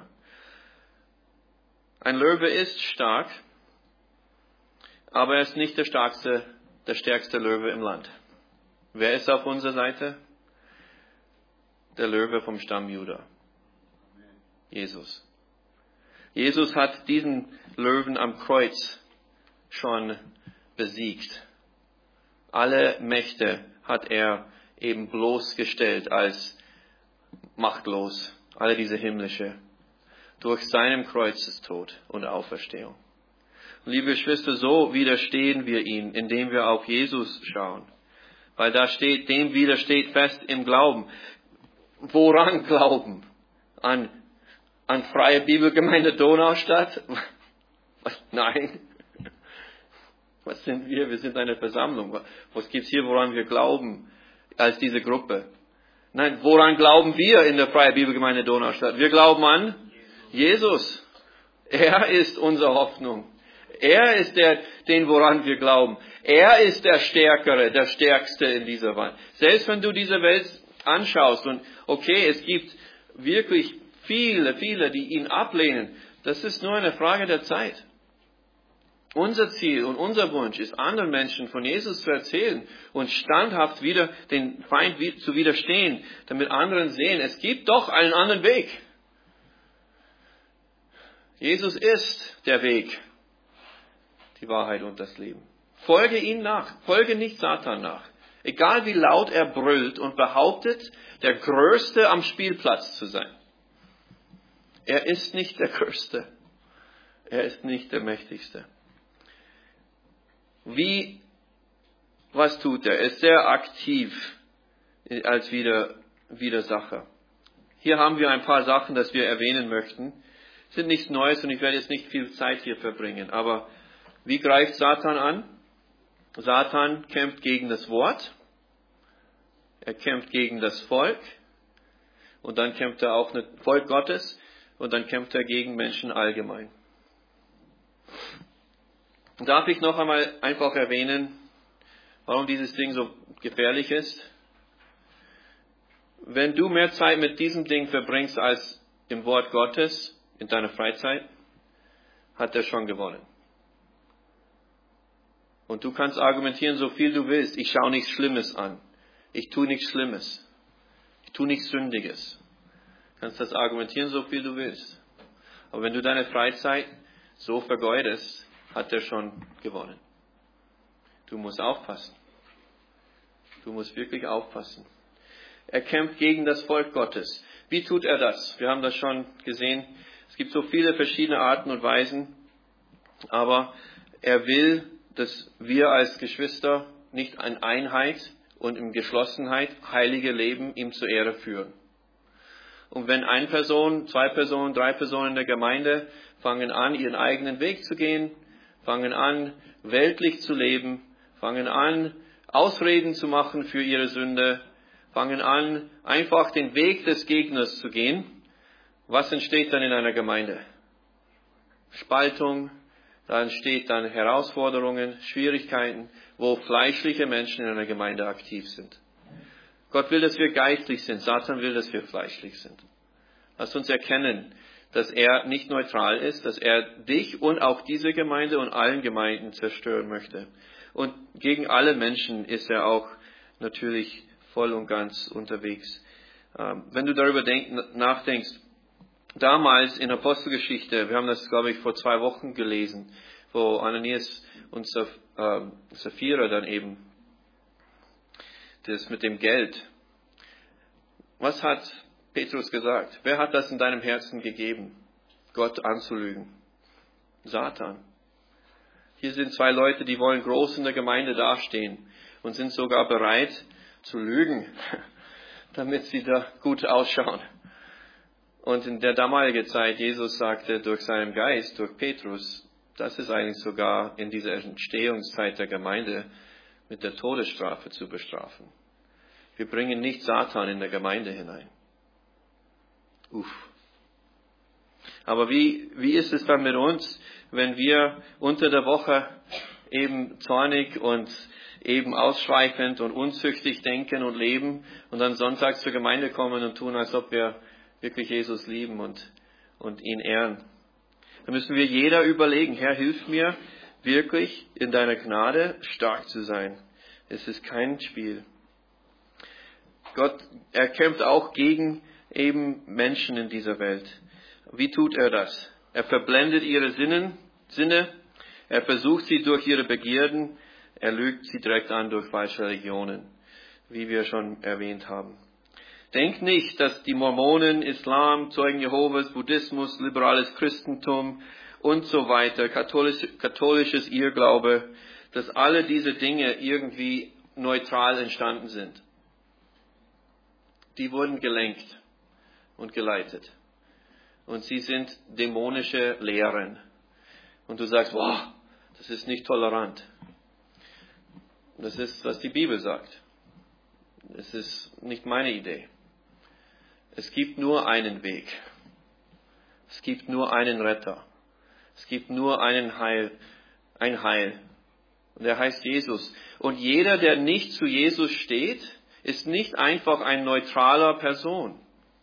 Ein Löwe ist stark, aber er ist nicht der stärkste, der stärkste Löwe im Land. Wer ist auf unserer Seite? Der Löwe vom Stamm Juda. Jesus. Jesus hat diesen Löwen am Kreuz schon besiegt. Alle Mächte hat er eben bloßgestellt als machtlos. Alle diese himmlische. Durch seinen Kreuzestod und Auferstehung. Liebe Geschwister, so widerstehen wir ihm, indem wir auf Jesus schauen. Weil da steht, dem widersteht fest im Glauben. Woran glauben? An, an Freie Bibelgemeinde Donaustadt? Nein. Was sind wir? Wir sind eine Versammlung. Was gibt's hier, woran wir glauben als diese Gruppe? Nein, woran glauben wir in der Freie Bibelgemeinde Donaustadt? Wir glauben an Jesus. Er ist unsere Hoffnung. Er ist der, den woran wir glauben. Er ist der Stärkere, der Stärkste in dieser Welt. Selbst wenn du diese Welt anschaust und okay, es gibt wirklich viele, viele, die ihn ablehnen, das ist nur eine Frage der Zeit. Unser Ziel und unser Wunsch ist, anderen Menschen von Jesus zu erzählen und standhaft wieder den Feind zu widerstehen, damit anderen sehen, es gibt doch einen anderen Weg. Jesus ist der Weg, die Wahrheit und das Leben. Folge ihm nach, folge nicht Satan nach. Egal wie laut er brüllt und behauptet, der Größte am Spielplatz zu sein. Er ist nicht der Größte. Er ist nicht der Mächtigste. Wie, was tut er? Er ist sehr aktiv als Wider, Widersacher. Hier haben wir ein paar Sachen, das wir erwähnen möchten. Es sind nichts Neues und ich werde jetzt nicht viel Zeit hier verbringen. Aber wie greift Satan an? Satan kämpft gegen das Wort. Er kämpft gegen das Volk. Und dann kämpft er auch mit Volk Gottes. Und dann kämpft er gegen Menschen allgemein. Darf ich noch einmal einfach erwähnen, warum dieses Ding so gefährlich ist? Wenn du mehr Zeit mit diesem Ding verbringst als im Wort Gottes in deiner Freizeit, hat er schon gewonnen. Und du kannst argumentieren, so viel du willst. Ich schaue nichts Schlimmes an. Ich tue nichts Schlimmes. Ich tue nichts Sündiges. Du kannst das argumentieren, so viel du willst. Aber wenn du deine Freizeit so vergeudest, hat er schon gewonnen. Du musst aufpassen. Du musst wirklich aufpassen. Er kämpft gegen das Volk Gottes. Wie tut er das? Wir haben das schon gesehen. Es gibt so viele verschiedene Arten und Weisen. Aber er will, dass wir als Geschwister nicht in Einheit und in Geschlossenheit heilige Leben ihm zur Ehre führen. Und wenn eine Person, zwei Personen, drei Personen in der Gemeinde fangen an, ihren eigenen Weg zu gehen, fangen an, weltlich zu leben, fangen an, Ausreden zu machen für ihre Sünde, fangen an, einfach den Weg des Gegners zu gehen, was entsteht dann in einer Gemeinde? Spaltung, da entsteht dann Herausforderungen, Schwierigkeiten, wo fleischliche Menschen in einer Gemeinde aktiv sind. Gott will, dass wir geistlich sind. Satan will, dass wir fleischlich sind. Lasst uns erkennen, dass er nicht neutral ist, dass er dich und auch diese Gemeinde und allen Gemeinden zerstören möchte. Und gegen alle Menschen ist er auch natürlich voll und ganz unterwegs. Wenn du darüber denk, nachdenkst, damals in Apostelgeschichte, wir haben das, glaube ich, vor zwei Wochen gelesen, wo Ananias und Sapphira dann eben das mit dem Geld. Was hat Petrus gesagt? Wer hat das in deinem Herzen gegeben, Gott anzulügen? Satan. Hier sind zwei Leute, die wollen groß in der Gemeinde dastehen und sind sogar bereit zu lügen, damit sie da gut ausschauen. Und in der damaligen Zeit, Jesus sagte durch seinen Geist, durch Petrus, das ist eigentlich sogar in dieser Entstehungszeit der Gemeinde mit der Todesstrafe zu bestrafen. Wir bringen nicht Satan in der Gemeinde hinein. Uff. Aber wie, wie ist es dann mit uns, wenn wir unter der Woche eben zornig und eben ausschweifend und unzüchtig denken und leben und dann sonntags zur Gemeinde kommen und tun, als ob wir wirklich Jesus lieben und, und ihn ehren? Da müssen wir jeder überlegen, Herr, hilf mir wirklich in deiner Gnade stark zu sein. Es ist kein Spiel. Gott, er kämpft auch gegen eben Menschen in dieser Welt. Wie tut er das? Er verblendet ihre Sinnen, Sinne, er versucht sie durch ihre Begierden, er lügt sie direkt an durch falsche Religionen, wie wir schon erwähnt haben. Denkt nicht, dass die Mormonen, Islam, Zeugen Jehovas, Buddhismus, liberales Christentum und so weiter, katholisch, katholisches Irrglaube, dass alle diese Dinge irgendwie neutral entstanden sind. Die wurden gelenkt und geleitet. Und sie sind dämonische Lehren. Und du sagst, wow, das ist nicht tolerant. Das ist, was die Bibel sagt. Es ist nicht meine Idee. Es gibt nur einen Weg. Es gibt nur einen Retter. Es gibt nur einen Heil, ein Heil. Und der heißt Jesus. Und jeder, der nicht zu Jesus steht, ist nicht einfach ein neutraler Person.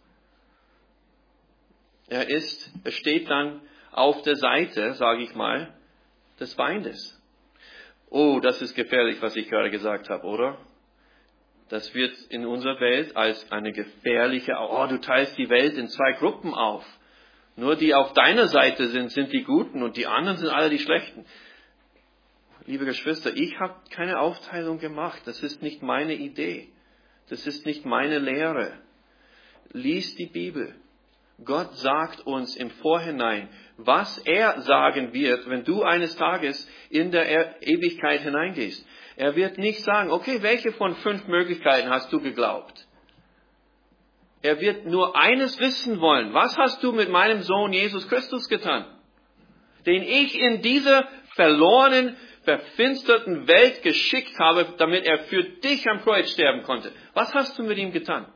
Er ist, er steht dann auf der Seite, sage ich mal, des Feindes. Oh, das ist gefährlich, was ich gerade gesagt habe, oder? Das wird in unserer Welt als eine gefährliche, oh, du teilst die Welt in zwei Gruppen auf. Nur die auf deiner Seite sind, sind die Guten und die anderen sind alle die Schlechten. Liebe Geschwister, ich habe keine Aufteilung gemacht. Das ist nicht meine Idee. Das ist nicht meine Lehre. Lies die Bibel. Gott sagt uns im Vorhinein, was er sagen wird, wenn du eines Tages in der Ewigkeit hineingehst. Er wird nicht sagen, okay, welche von fünf Möglichkeiten hast du geglaubt? Er wird nur eines wissen wollen. Was hast du mit meinem Sohn Jesus Christus getan? Den ich in dieser verlorenen, verfinsterten Welt geschickt habe, damit er für dich am Kreuz sterben konnte. Was hast du mit ihm getan?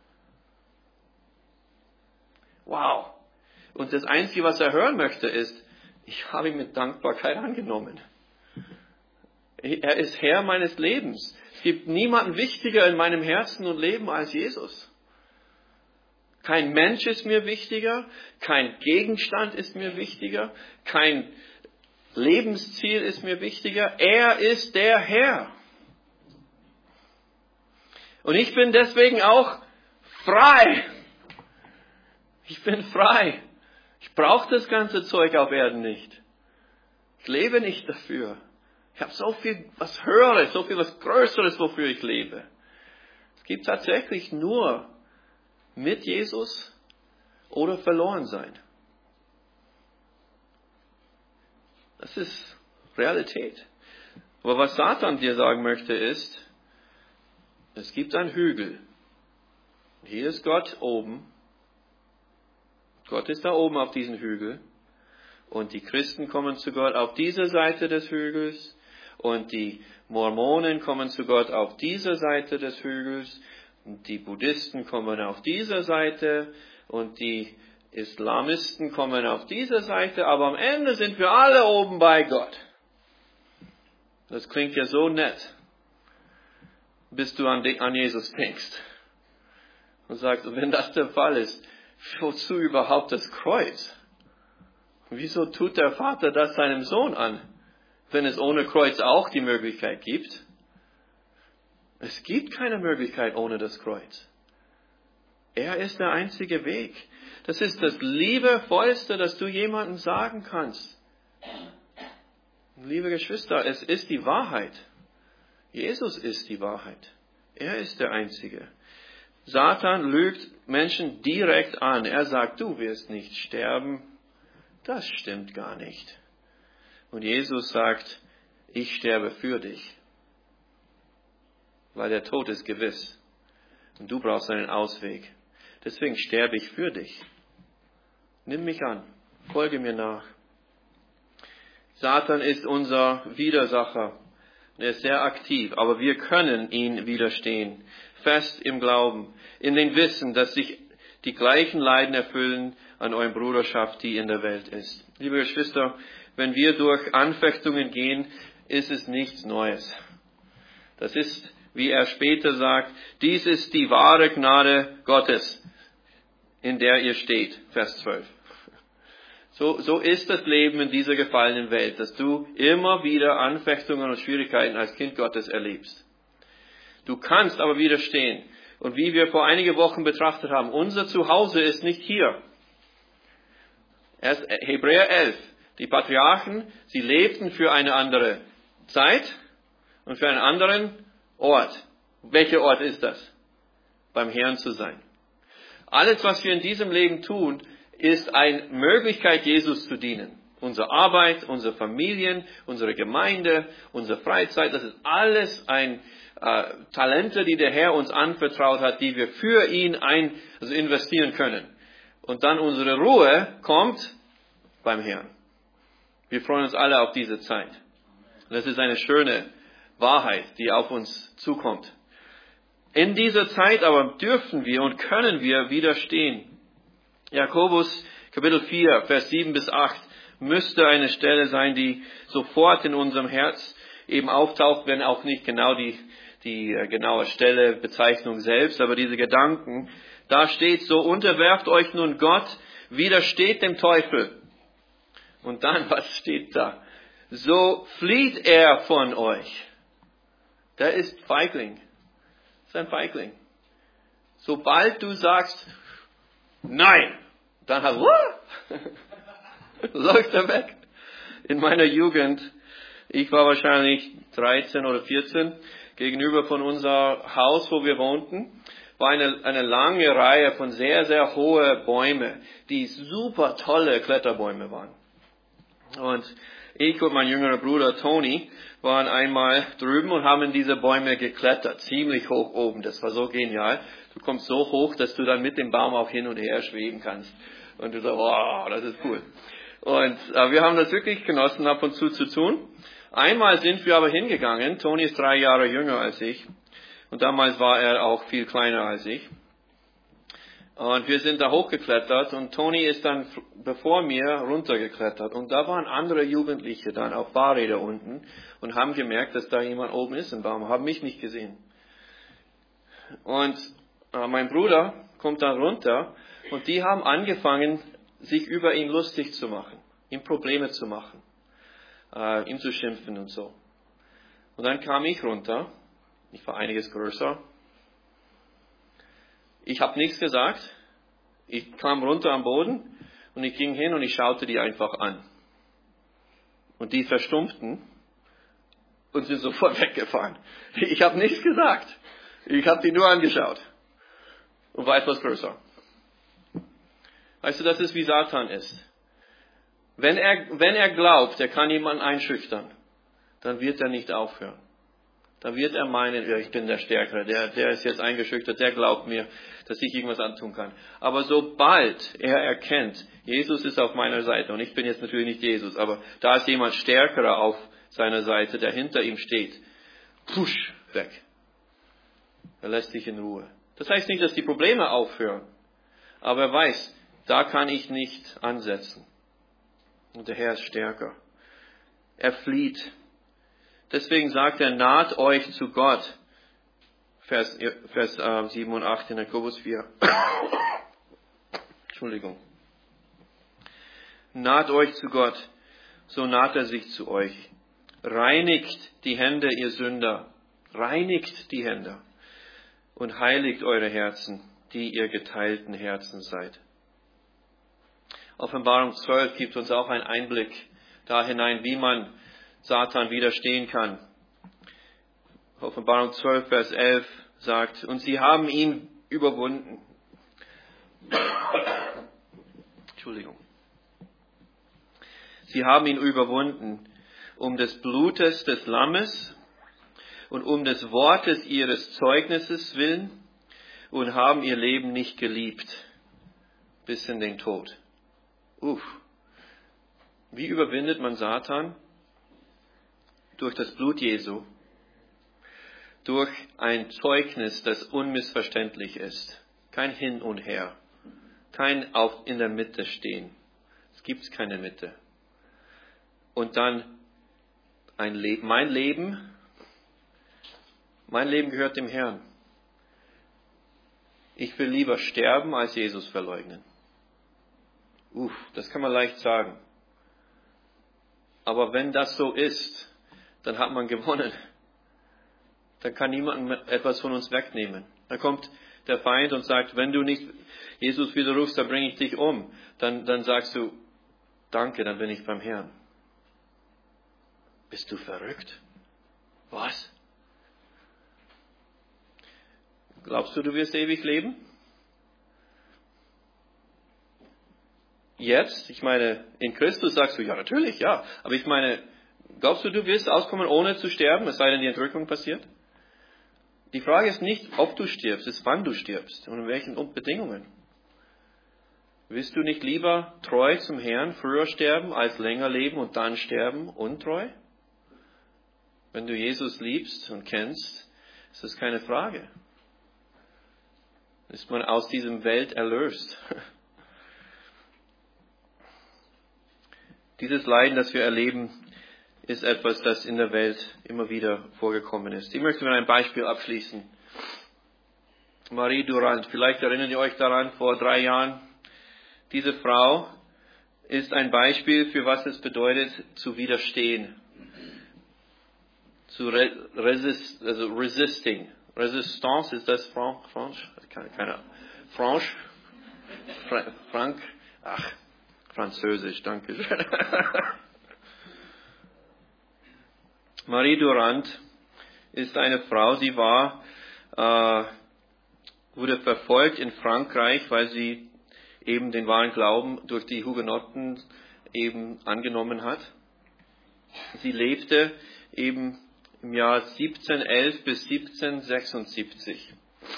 Wow. Und das Einzige, was er hören möchte, ist, ich habe ihn mit Dankbarkeit angenommen. Er ist Herr meines Lebens. Es gibt niemanden wichtiger in meinem Herzen und Leben als Jesus. Kein Mensch ist mir wichtiger, kein Gegenstand ist mir wichtiger, kein Lebensziel ist mir wichtiger. Er ist der Herr. Und ich bin deswegen auch frei. Ich bin frei. Ich brauche das ganze Zeug auf Erden nicht. Ich lebe nicht dafür. Ich habe so viel was Höheres, so viel was Größeres, wofür ich lebe. Das gibt tatsächlich nur mit Jesus oder verloren sein. Das ist Realität. Aber was Satan dir sagen möchte ist, es gibt einen Hügel. Hier ist Gott oben. Gott ist da oben auf diesem Hügel. Und die Christen kommen zu Gott auf dieser Seite des Hügels. Und die Mormonen kommen zu Gott auf dieser Seite des Hügels. Und die Buddhisten kommen auf dieser Seite. Und die Islamisten kommen auf dieser Seite. Aber am Ende sind wir alle oben bei Gott. Das klingt ja so nett, bis du an, an Jesus denkst. Und sagst, wenn das der Fall ist, wozu überhaupt das Kreuz? Wieso tut der Vater das seinem Sohn an, wenn es ohne Kreuz auch die Möglichkeit gibt? Es gibt keine Möglichkeit ohne das Kreuz. Er ist der einzige Weg. Das ist das Liebevollste, das du jemandem sagen kannst. Liebe Geschwister, es ist die Wahrheit. Jesus ist die Wahrheit. Er ist der Einzige. Satan lügt Menschen direkt an. Er sagt, du wirst nicht sterben. Das stimmt gar nicht. Und Jesus sagt, ich sterbe für dich. Weil der Tod ist gewiss. Und du brauchst einen Ausweg. Deswegen sterbe ich für dich. Nimm mich an. Folge mir nach. Satan ist unser Widersacher. Er ist sehr aktiv, aber wir können ihn widerstehen. Fest im Glauben, in dem Wissen, dass sich die gleichen Leiden erfüllen an eurer Bruderschaft, die in der Welt ist. Liebe Geschwister, wenn wir durch Anfechtungen gehen, ist es nichts Neues. Das ist, wie er später sagt, dies ist die wahre Gnade Gottes, in der ihr steht. Vers zwölf. So, so ist das Leben in dieser gefallenen Welt, dass du immer wieder Anfechtungen und Schwierigkeiten als Kind Gottes erlebst. Du kannst aber widerstehen. Und wie wir vor einigen Wochen betrachtet haben, unser Zuhause ist nicht hier. Erst Hebräer elf. Die Patriarchen, sie lebten für eine andere Zeit und für einen anderen Ort. Welcher Ort ist das? Beim Herrn zu sein. Alles, was wir in diesem Leben tun, ist eine Möglichkeit, Jesus zu dienen. Unsere Arbeit, unsere Familien, unsere Gemeinde, unsere Freizeit, das ist alles ein äh, Talente, die der Herr uns anvertraut hat, die wir für ihn ein, also investieren können. Und dann unsere Ruhe kommt beim Herrn. Wir freuen uns alle auf diese Zeit. Und das ist eine schöne Wahrheit, die auf uns zukommt. In dieser Zeit aber dürfen wir und können wir widerstehen. Jakobus Kapitel vier, Vers sieben bis acht müsste eine Stelle sein, die sofort in unserem Herz eben auftaucht, wenn auch nicht genau die, die genaue Stelle, Bezeichnung selbst, aber diese Gedanken. Da steht so, unterwerft euch nun Gott, widersteht dem Teufel. Und dann, was steht da? So flieht er von euch. Der ist Feigling. Das ist ein Feigling. Sobald du sagst, nein, dann hast du, läuft er weg. In meiner Jugend, ich war wahrscheinlich dreizehn oder vierzehn, gegenüber von unser Haus, wo wir wohnten, war eine, eine lange Reihe von sehr, sehr hohen Bäumen, die super tolle Kletterbäume waren. Und ich und mein jüngerer Bruder Tony waren einmal drüben und haben in diese Bäume geklettert, ziemlich hoch oben. Das war so genial. Du kommst so hoch, dass du dann mit dem Baum auch hin und her schweben kannst. Und du sagst, wow, das ist cool. Und äh, wir haben das wirklich genossen, ab und zu zu tun. Einmal sind wir aber hingegangen. Tony ist drei Jahre jünger als ich. Und damals war er auch viel kleiner als ich. Und wir sind da hochgeklettert und Tony ist dann bevor mir runtergeklettert. Und da waren andere Jugendliche dann auf Fahrräder unten und haben gemerkt, dass da jemand oben ist im Baum, haben mich nicht gesehen. Und äh, mein Bruder kommt dann runter und die haben angefangen, sich über ihn lustig zu machen, ihm Probleme zu machen, äh, ihm zu schimpfen und so. Und dann kam ich runter, ich war einiges größer. Ich habe nichts gesagt. Ich kam runter am Boden und ich ging hin und ich schaute die einfach an. Und die verstummten und sind sofort weggefahren. Ich habe nichts gesagt. Ich habe die nur angeschaut und war etwas größer. Weißt du, das ist wie Satan ist. Wenn er, wenn er glaubt, er kann jemanden einschüchtern, dann wird er nicht aufhören. Dann wird er meinen, ja, ich bin der Stärkere, der, der ist jetzt eingeschüchtert, der glaubt mir, dass ich irgendwas antun kann. Aber sobald er erkennt, Jesus ist auf meiner Seite, und ich bin jetzt natürlich nicht Jesus, aber da ist jemand Stärkerer auf seiner Seite, der hinter ihm steht, push, weg. Er lässt sich in Ruhe. Das heißt nicht, dass die Probleme aufhören, aber er weiß, da kann ich nicht ansetzen. Und der Herr ist stärker. Er flieht. Deswegen sagt er, naht euch zu Gott. Vers, Vers äh, sieben und acht in Jakobus vier. Entschuldigung. Naht euch zu Gott, so naht er sich zu euch. Reinigt die Hände, ihr Sünder. Reinigt die Hände. Und heiligt eure Herzen, die ihr geteilten Herzen seid. Offenbarung zwölf gibt uns auch einen Einblick da hinein, wie man Satan widerstehen kann. Offenbarung zwölf, Vers elf sagt, und sie haben ihn überwunden. Entschuldigung. Sie haben ihn überwunden um des Blutes des Lammes und um des Wortes ihres Zeugnisses willen und haben ihr Leben nicht geliebt bis in den Tod. Uff. Wie überwindet man Satan? Durch das Blut Jesu. Durch ein Zeugnis, das unmissverständlich ist. Kein Hin und Her. Kein auf in der Mitte stehen. Es gibt keine Mitte. Und dann ein Leben. Mein Leben, mein Leben gehört dem Herrn. Ich will lieber sterben, als Jesus verleugnen. Uff, das kann man leicht sagen. Aber wenn das so ist, dann hat man gewonnen. Dann kann niemand etwas von uns wegnehmen. Dann kommt der Feind und sagt, wenn du nicht Jesus widerrufst, dann bringe ich dich um. Dann, dann sagst du, danke, dann bin ich beim Herrn. Bist du verrückt? Was? Glaubst du, du wirst ewig leben? Jetzt, ich meine, in Christus sagst du, ja natürlich, ja. Aber ich meine, glaubst du, du wirst auskommen, ohne zu sterben, es sei denn, die Entrückung passiert? Die Frage ist nicht, ob du stirbst, es ist, wann du stirbst und in welchen Bedingungen. Willst du nicht lieber treu zum Herrn früher sterben, als länger leben und dann sterben untreu? Wenn du Jesus liebst und kennst, ist das keine Frage. Ist man aus diesem Welt erlöst. Dieses Leiden, das wir erleben, ist etwas, das in der Welt immer wieder vorgekommen ist. Ich möchte mit einem Beispiel abschließen. Marie Durand, vielleicht erinnert ihr euch daran, vor drei Jahren. Diese Frau ist ein Beispiel für was es bedeutet, zu widerstehen. Zu re resist, also resisting. Resistance, ist das Franc? Franc? Keine, keine Ahnung. Franc? Fra Frank? Ach. Französisch, danke schön. Marie Durand ist eine Frau, sie war, äh, wurde verfolgt in Frankreich, weil sie eben den wahren Glauben durch die Hugenotten eben angenommen hat. Sie lebte eben im Jahr siebzehnhundertelf bis siebzehnhundertsechsundsiebzig.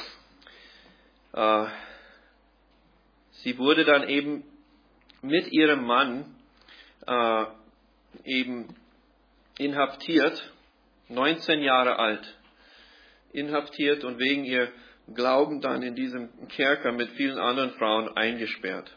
Äh, sie wurde dann eben mit ihrem Mann äh, eben inhaftiert, neunzehn Jahre alt, inhaftiert und wegen ihr Glauben dann in diesem Kerker mit vielen anderen Frauen eingesperrt.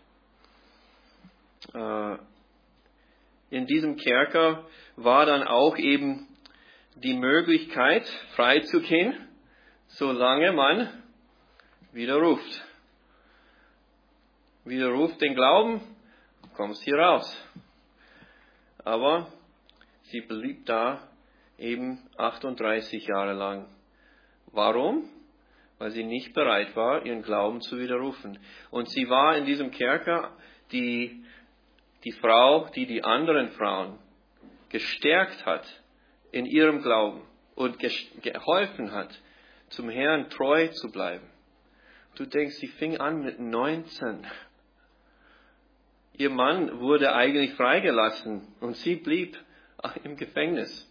Äh, in diesem Kerker war dann auch eben die Möglichkeit, freizugehen, solange man widerruft. Widerruft den Glauben, kommst hier raus. Aber sie blieb da eben achtunddreißig Jahre lang. Warum? Weil sie nicht bereit war, ihren Glauben zu widerrufen. Und sie war in diesem Kerker die, die Frau, die die anderen Frauen gestärkt hat in ihrem Glauben und geholfen hat, zum Herrn treu zu bleiben. Du denkst, sie fing an mit neunzehn. Ihr Mann wurde eigentlich freigelassen und sie blieb im Gefängnis.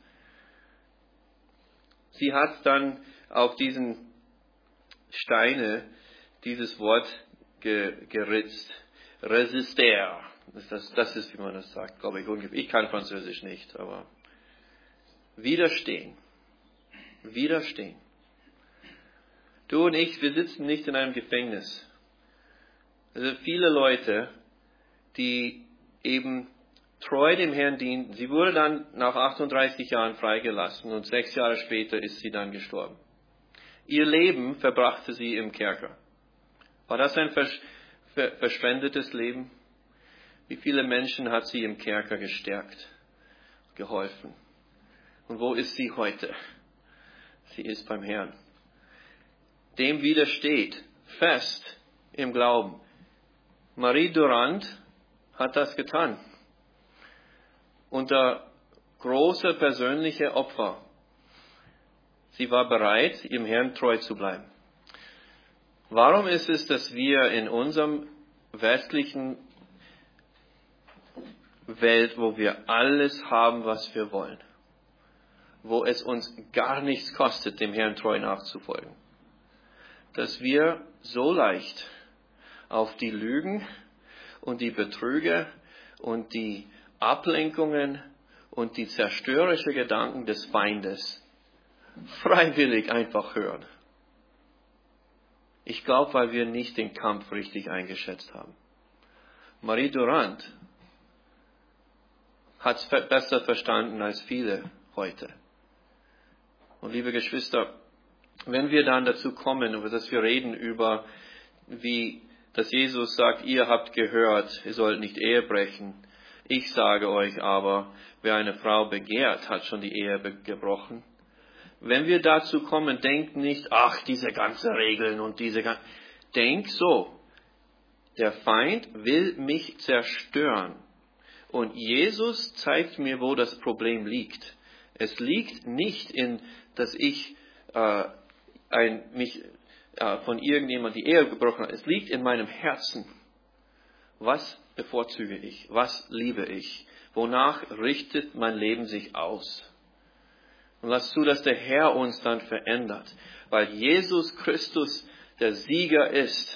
Sie hat dann auf diesen Steine dieses Wort ge, geritzt. Resister. Das, das ist, wie man das sagt, glaube ich, ungefähr. Ich kann Französisch nicht, aber widerstehen. Widerstehen. Du und ich, wir sitzen nicht in einem Gefängnis. Also viele Leute, die eben treu dem Herrn dienten. Sie wurde dann nach achtunddreißig Jahren freigelassen und sechs Jahre später ist sie dann gestorben. Ihr Leben verbrachte sie im Kerker. War das ein versch- ver- verschwendetes Leben? Wie viele Menschen hat sie im Kerker gestärkt, geholfen? Und wo ist sie heute? Sie ist beim Herrn. Dem widersteht, fest im Glauben. Marie Durand hat das getan. Unter großer persönlicher Opfer. Sie war bereit, ihrem Herrn treu zu bleiben. Warum ist es, dass wir in unserem westlichen Welt, wo wir alles haben, was wir wollen, wo es uns gar nichts kostet, dem Herrn treu nachzufolgen, dass wir so leicht auf die Lügen und die Betrüge und die Ablenkungen und die zerstörerischen Gedanken des Feindes freiwillig einfach hören. Ich glaube, weil wir nicht den Kampf richtig eingeschätzt haben. Marie Durand hat es besser verstanden als viele heute. Und liebe Geschwister, wenn wir dann dazu kommen, dass wir reden über, wie dass Jesus sagt, ihr habt gehört, ihr sollt nicht Ehe brechen. Ich sage euch aber, wer eine Frau begehrt, hat schon die Ehe gebrochen. Wenn wir dazu kommen, denkt nicht, ach, diese ganzen Regeln und diese ganzen... Denk so, der Feind will mich zerstören. Und Jesus zeigt mir, wo das Problem liegt. Es liegt nicht in, dass ich äh, ein, mich äh, von irgendjemand die Ehe gebrochen habe. Es liegt in meinem Herzen. Was bevorzuge ich? Was liebe ich? Wonach richtet mein Leben sich aus? Und lass zu, dass der Herr uns dann verändert. Weil Jesus Christus der Sieger ist.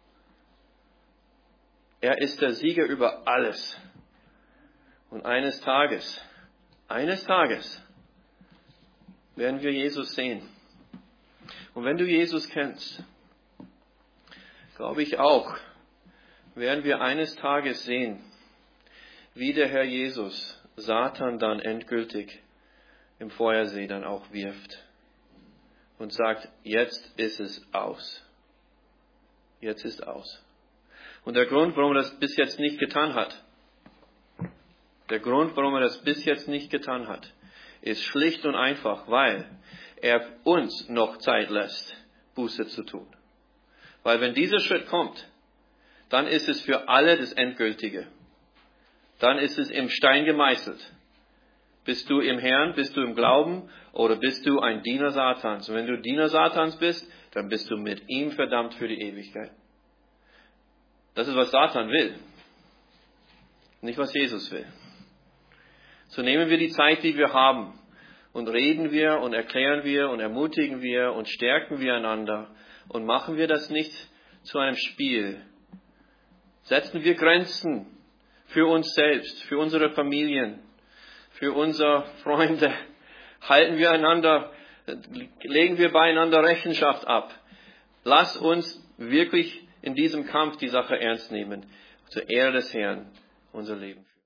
Er ist der Sieger über alles. Und eines Tages, eines Tages werden wir Jesus sehen. Und wenn du Jesus kennst, glaube ich auch, werden wir eines Tages sehen, wie der Herr Jesus Satan dann endgültig im Feuersee dann auch wirft und sagt, jetzt ist es aus. Jetzt ist aus. Und der Grund, warum er das bis jetzt nicht getan hat, der Grund, warum er das bis jetzt nicht getan hat, ist schlicht und einfach, weil er uns noch Zeit lässt, Buße zu tun. Weil wenn dieser Schritt kommt, dann ist es für alle das Endgültige. Dann ist es im Stein gemeißelt. Bist du im Herrn, bist du im Glauben oder bist du ein Diener Satans? Und wenn du Diener Satans bist, dann bist du mit ihm verdammt für die Ewigkeit. Das ist, was Satan will. Nicht, was Jesus will. So nehmen wir die Zeit, die wir haben, und reden wir und erklären wir und ermutigen wir und stärken wir einander und machen wir das nicht zu einem Spiel. Setzen wir Grenzen für uns selbst, für unsere Familien, für unsere Freunde. Halten wir einander, legen wir beieinander Rechenschaft ab. Lass uns wirklich in diesem Kampf die Sache ernst nehmen, zur Ehre des Herrn unser Leben führen.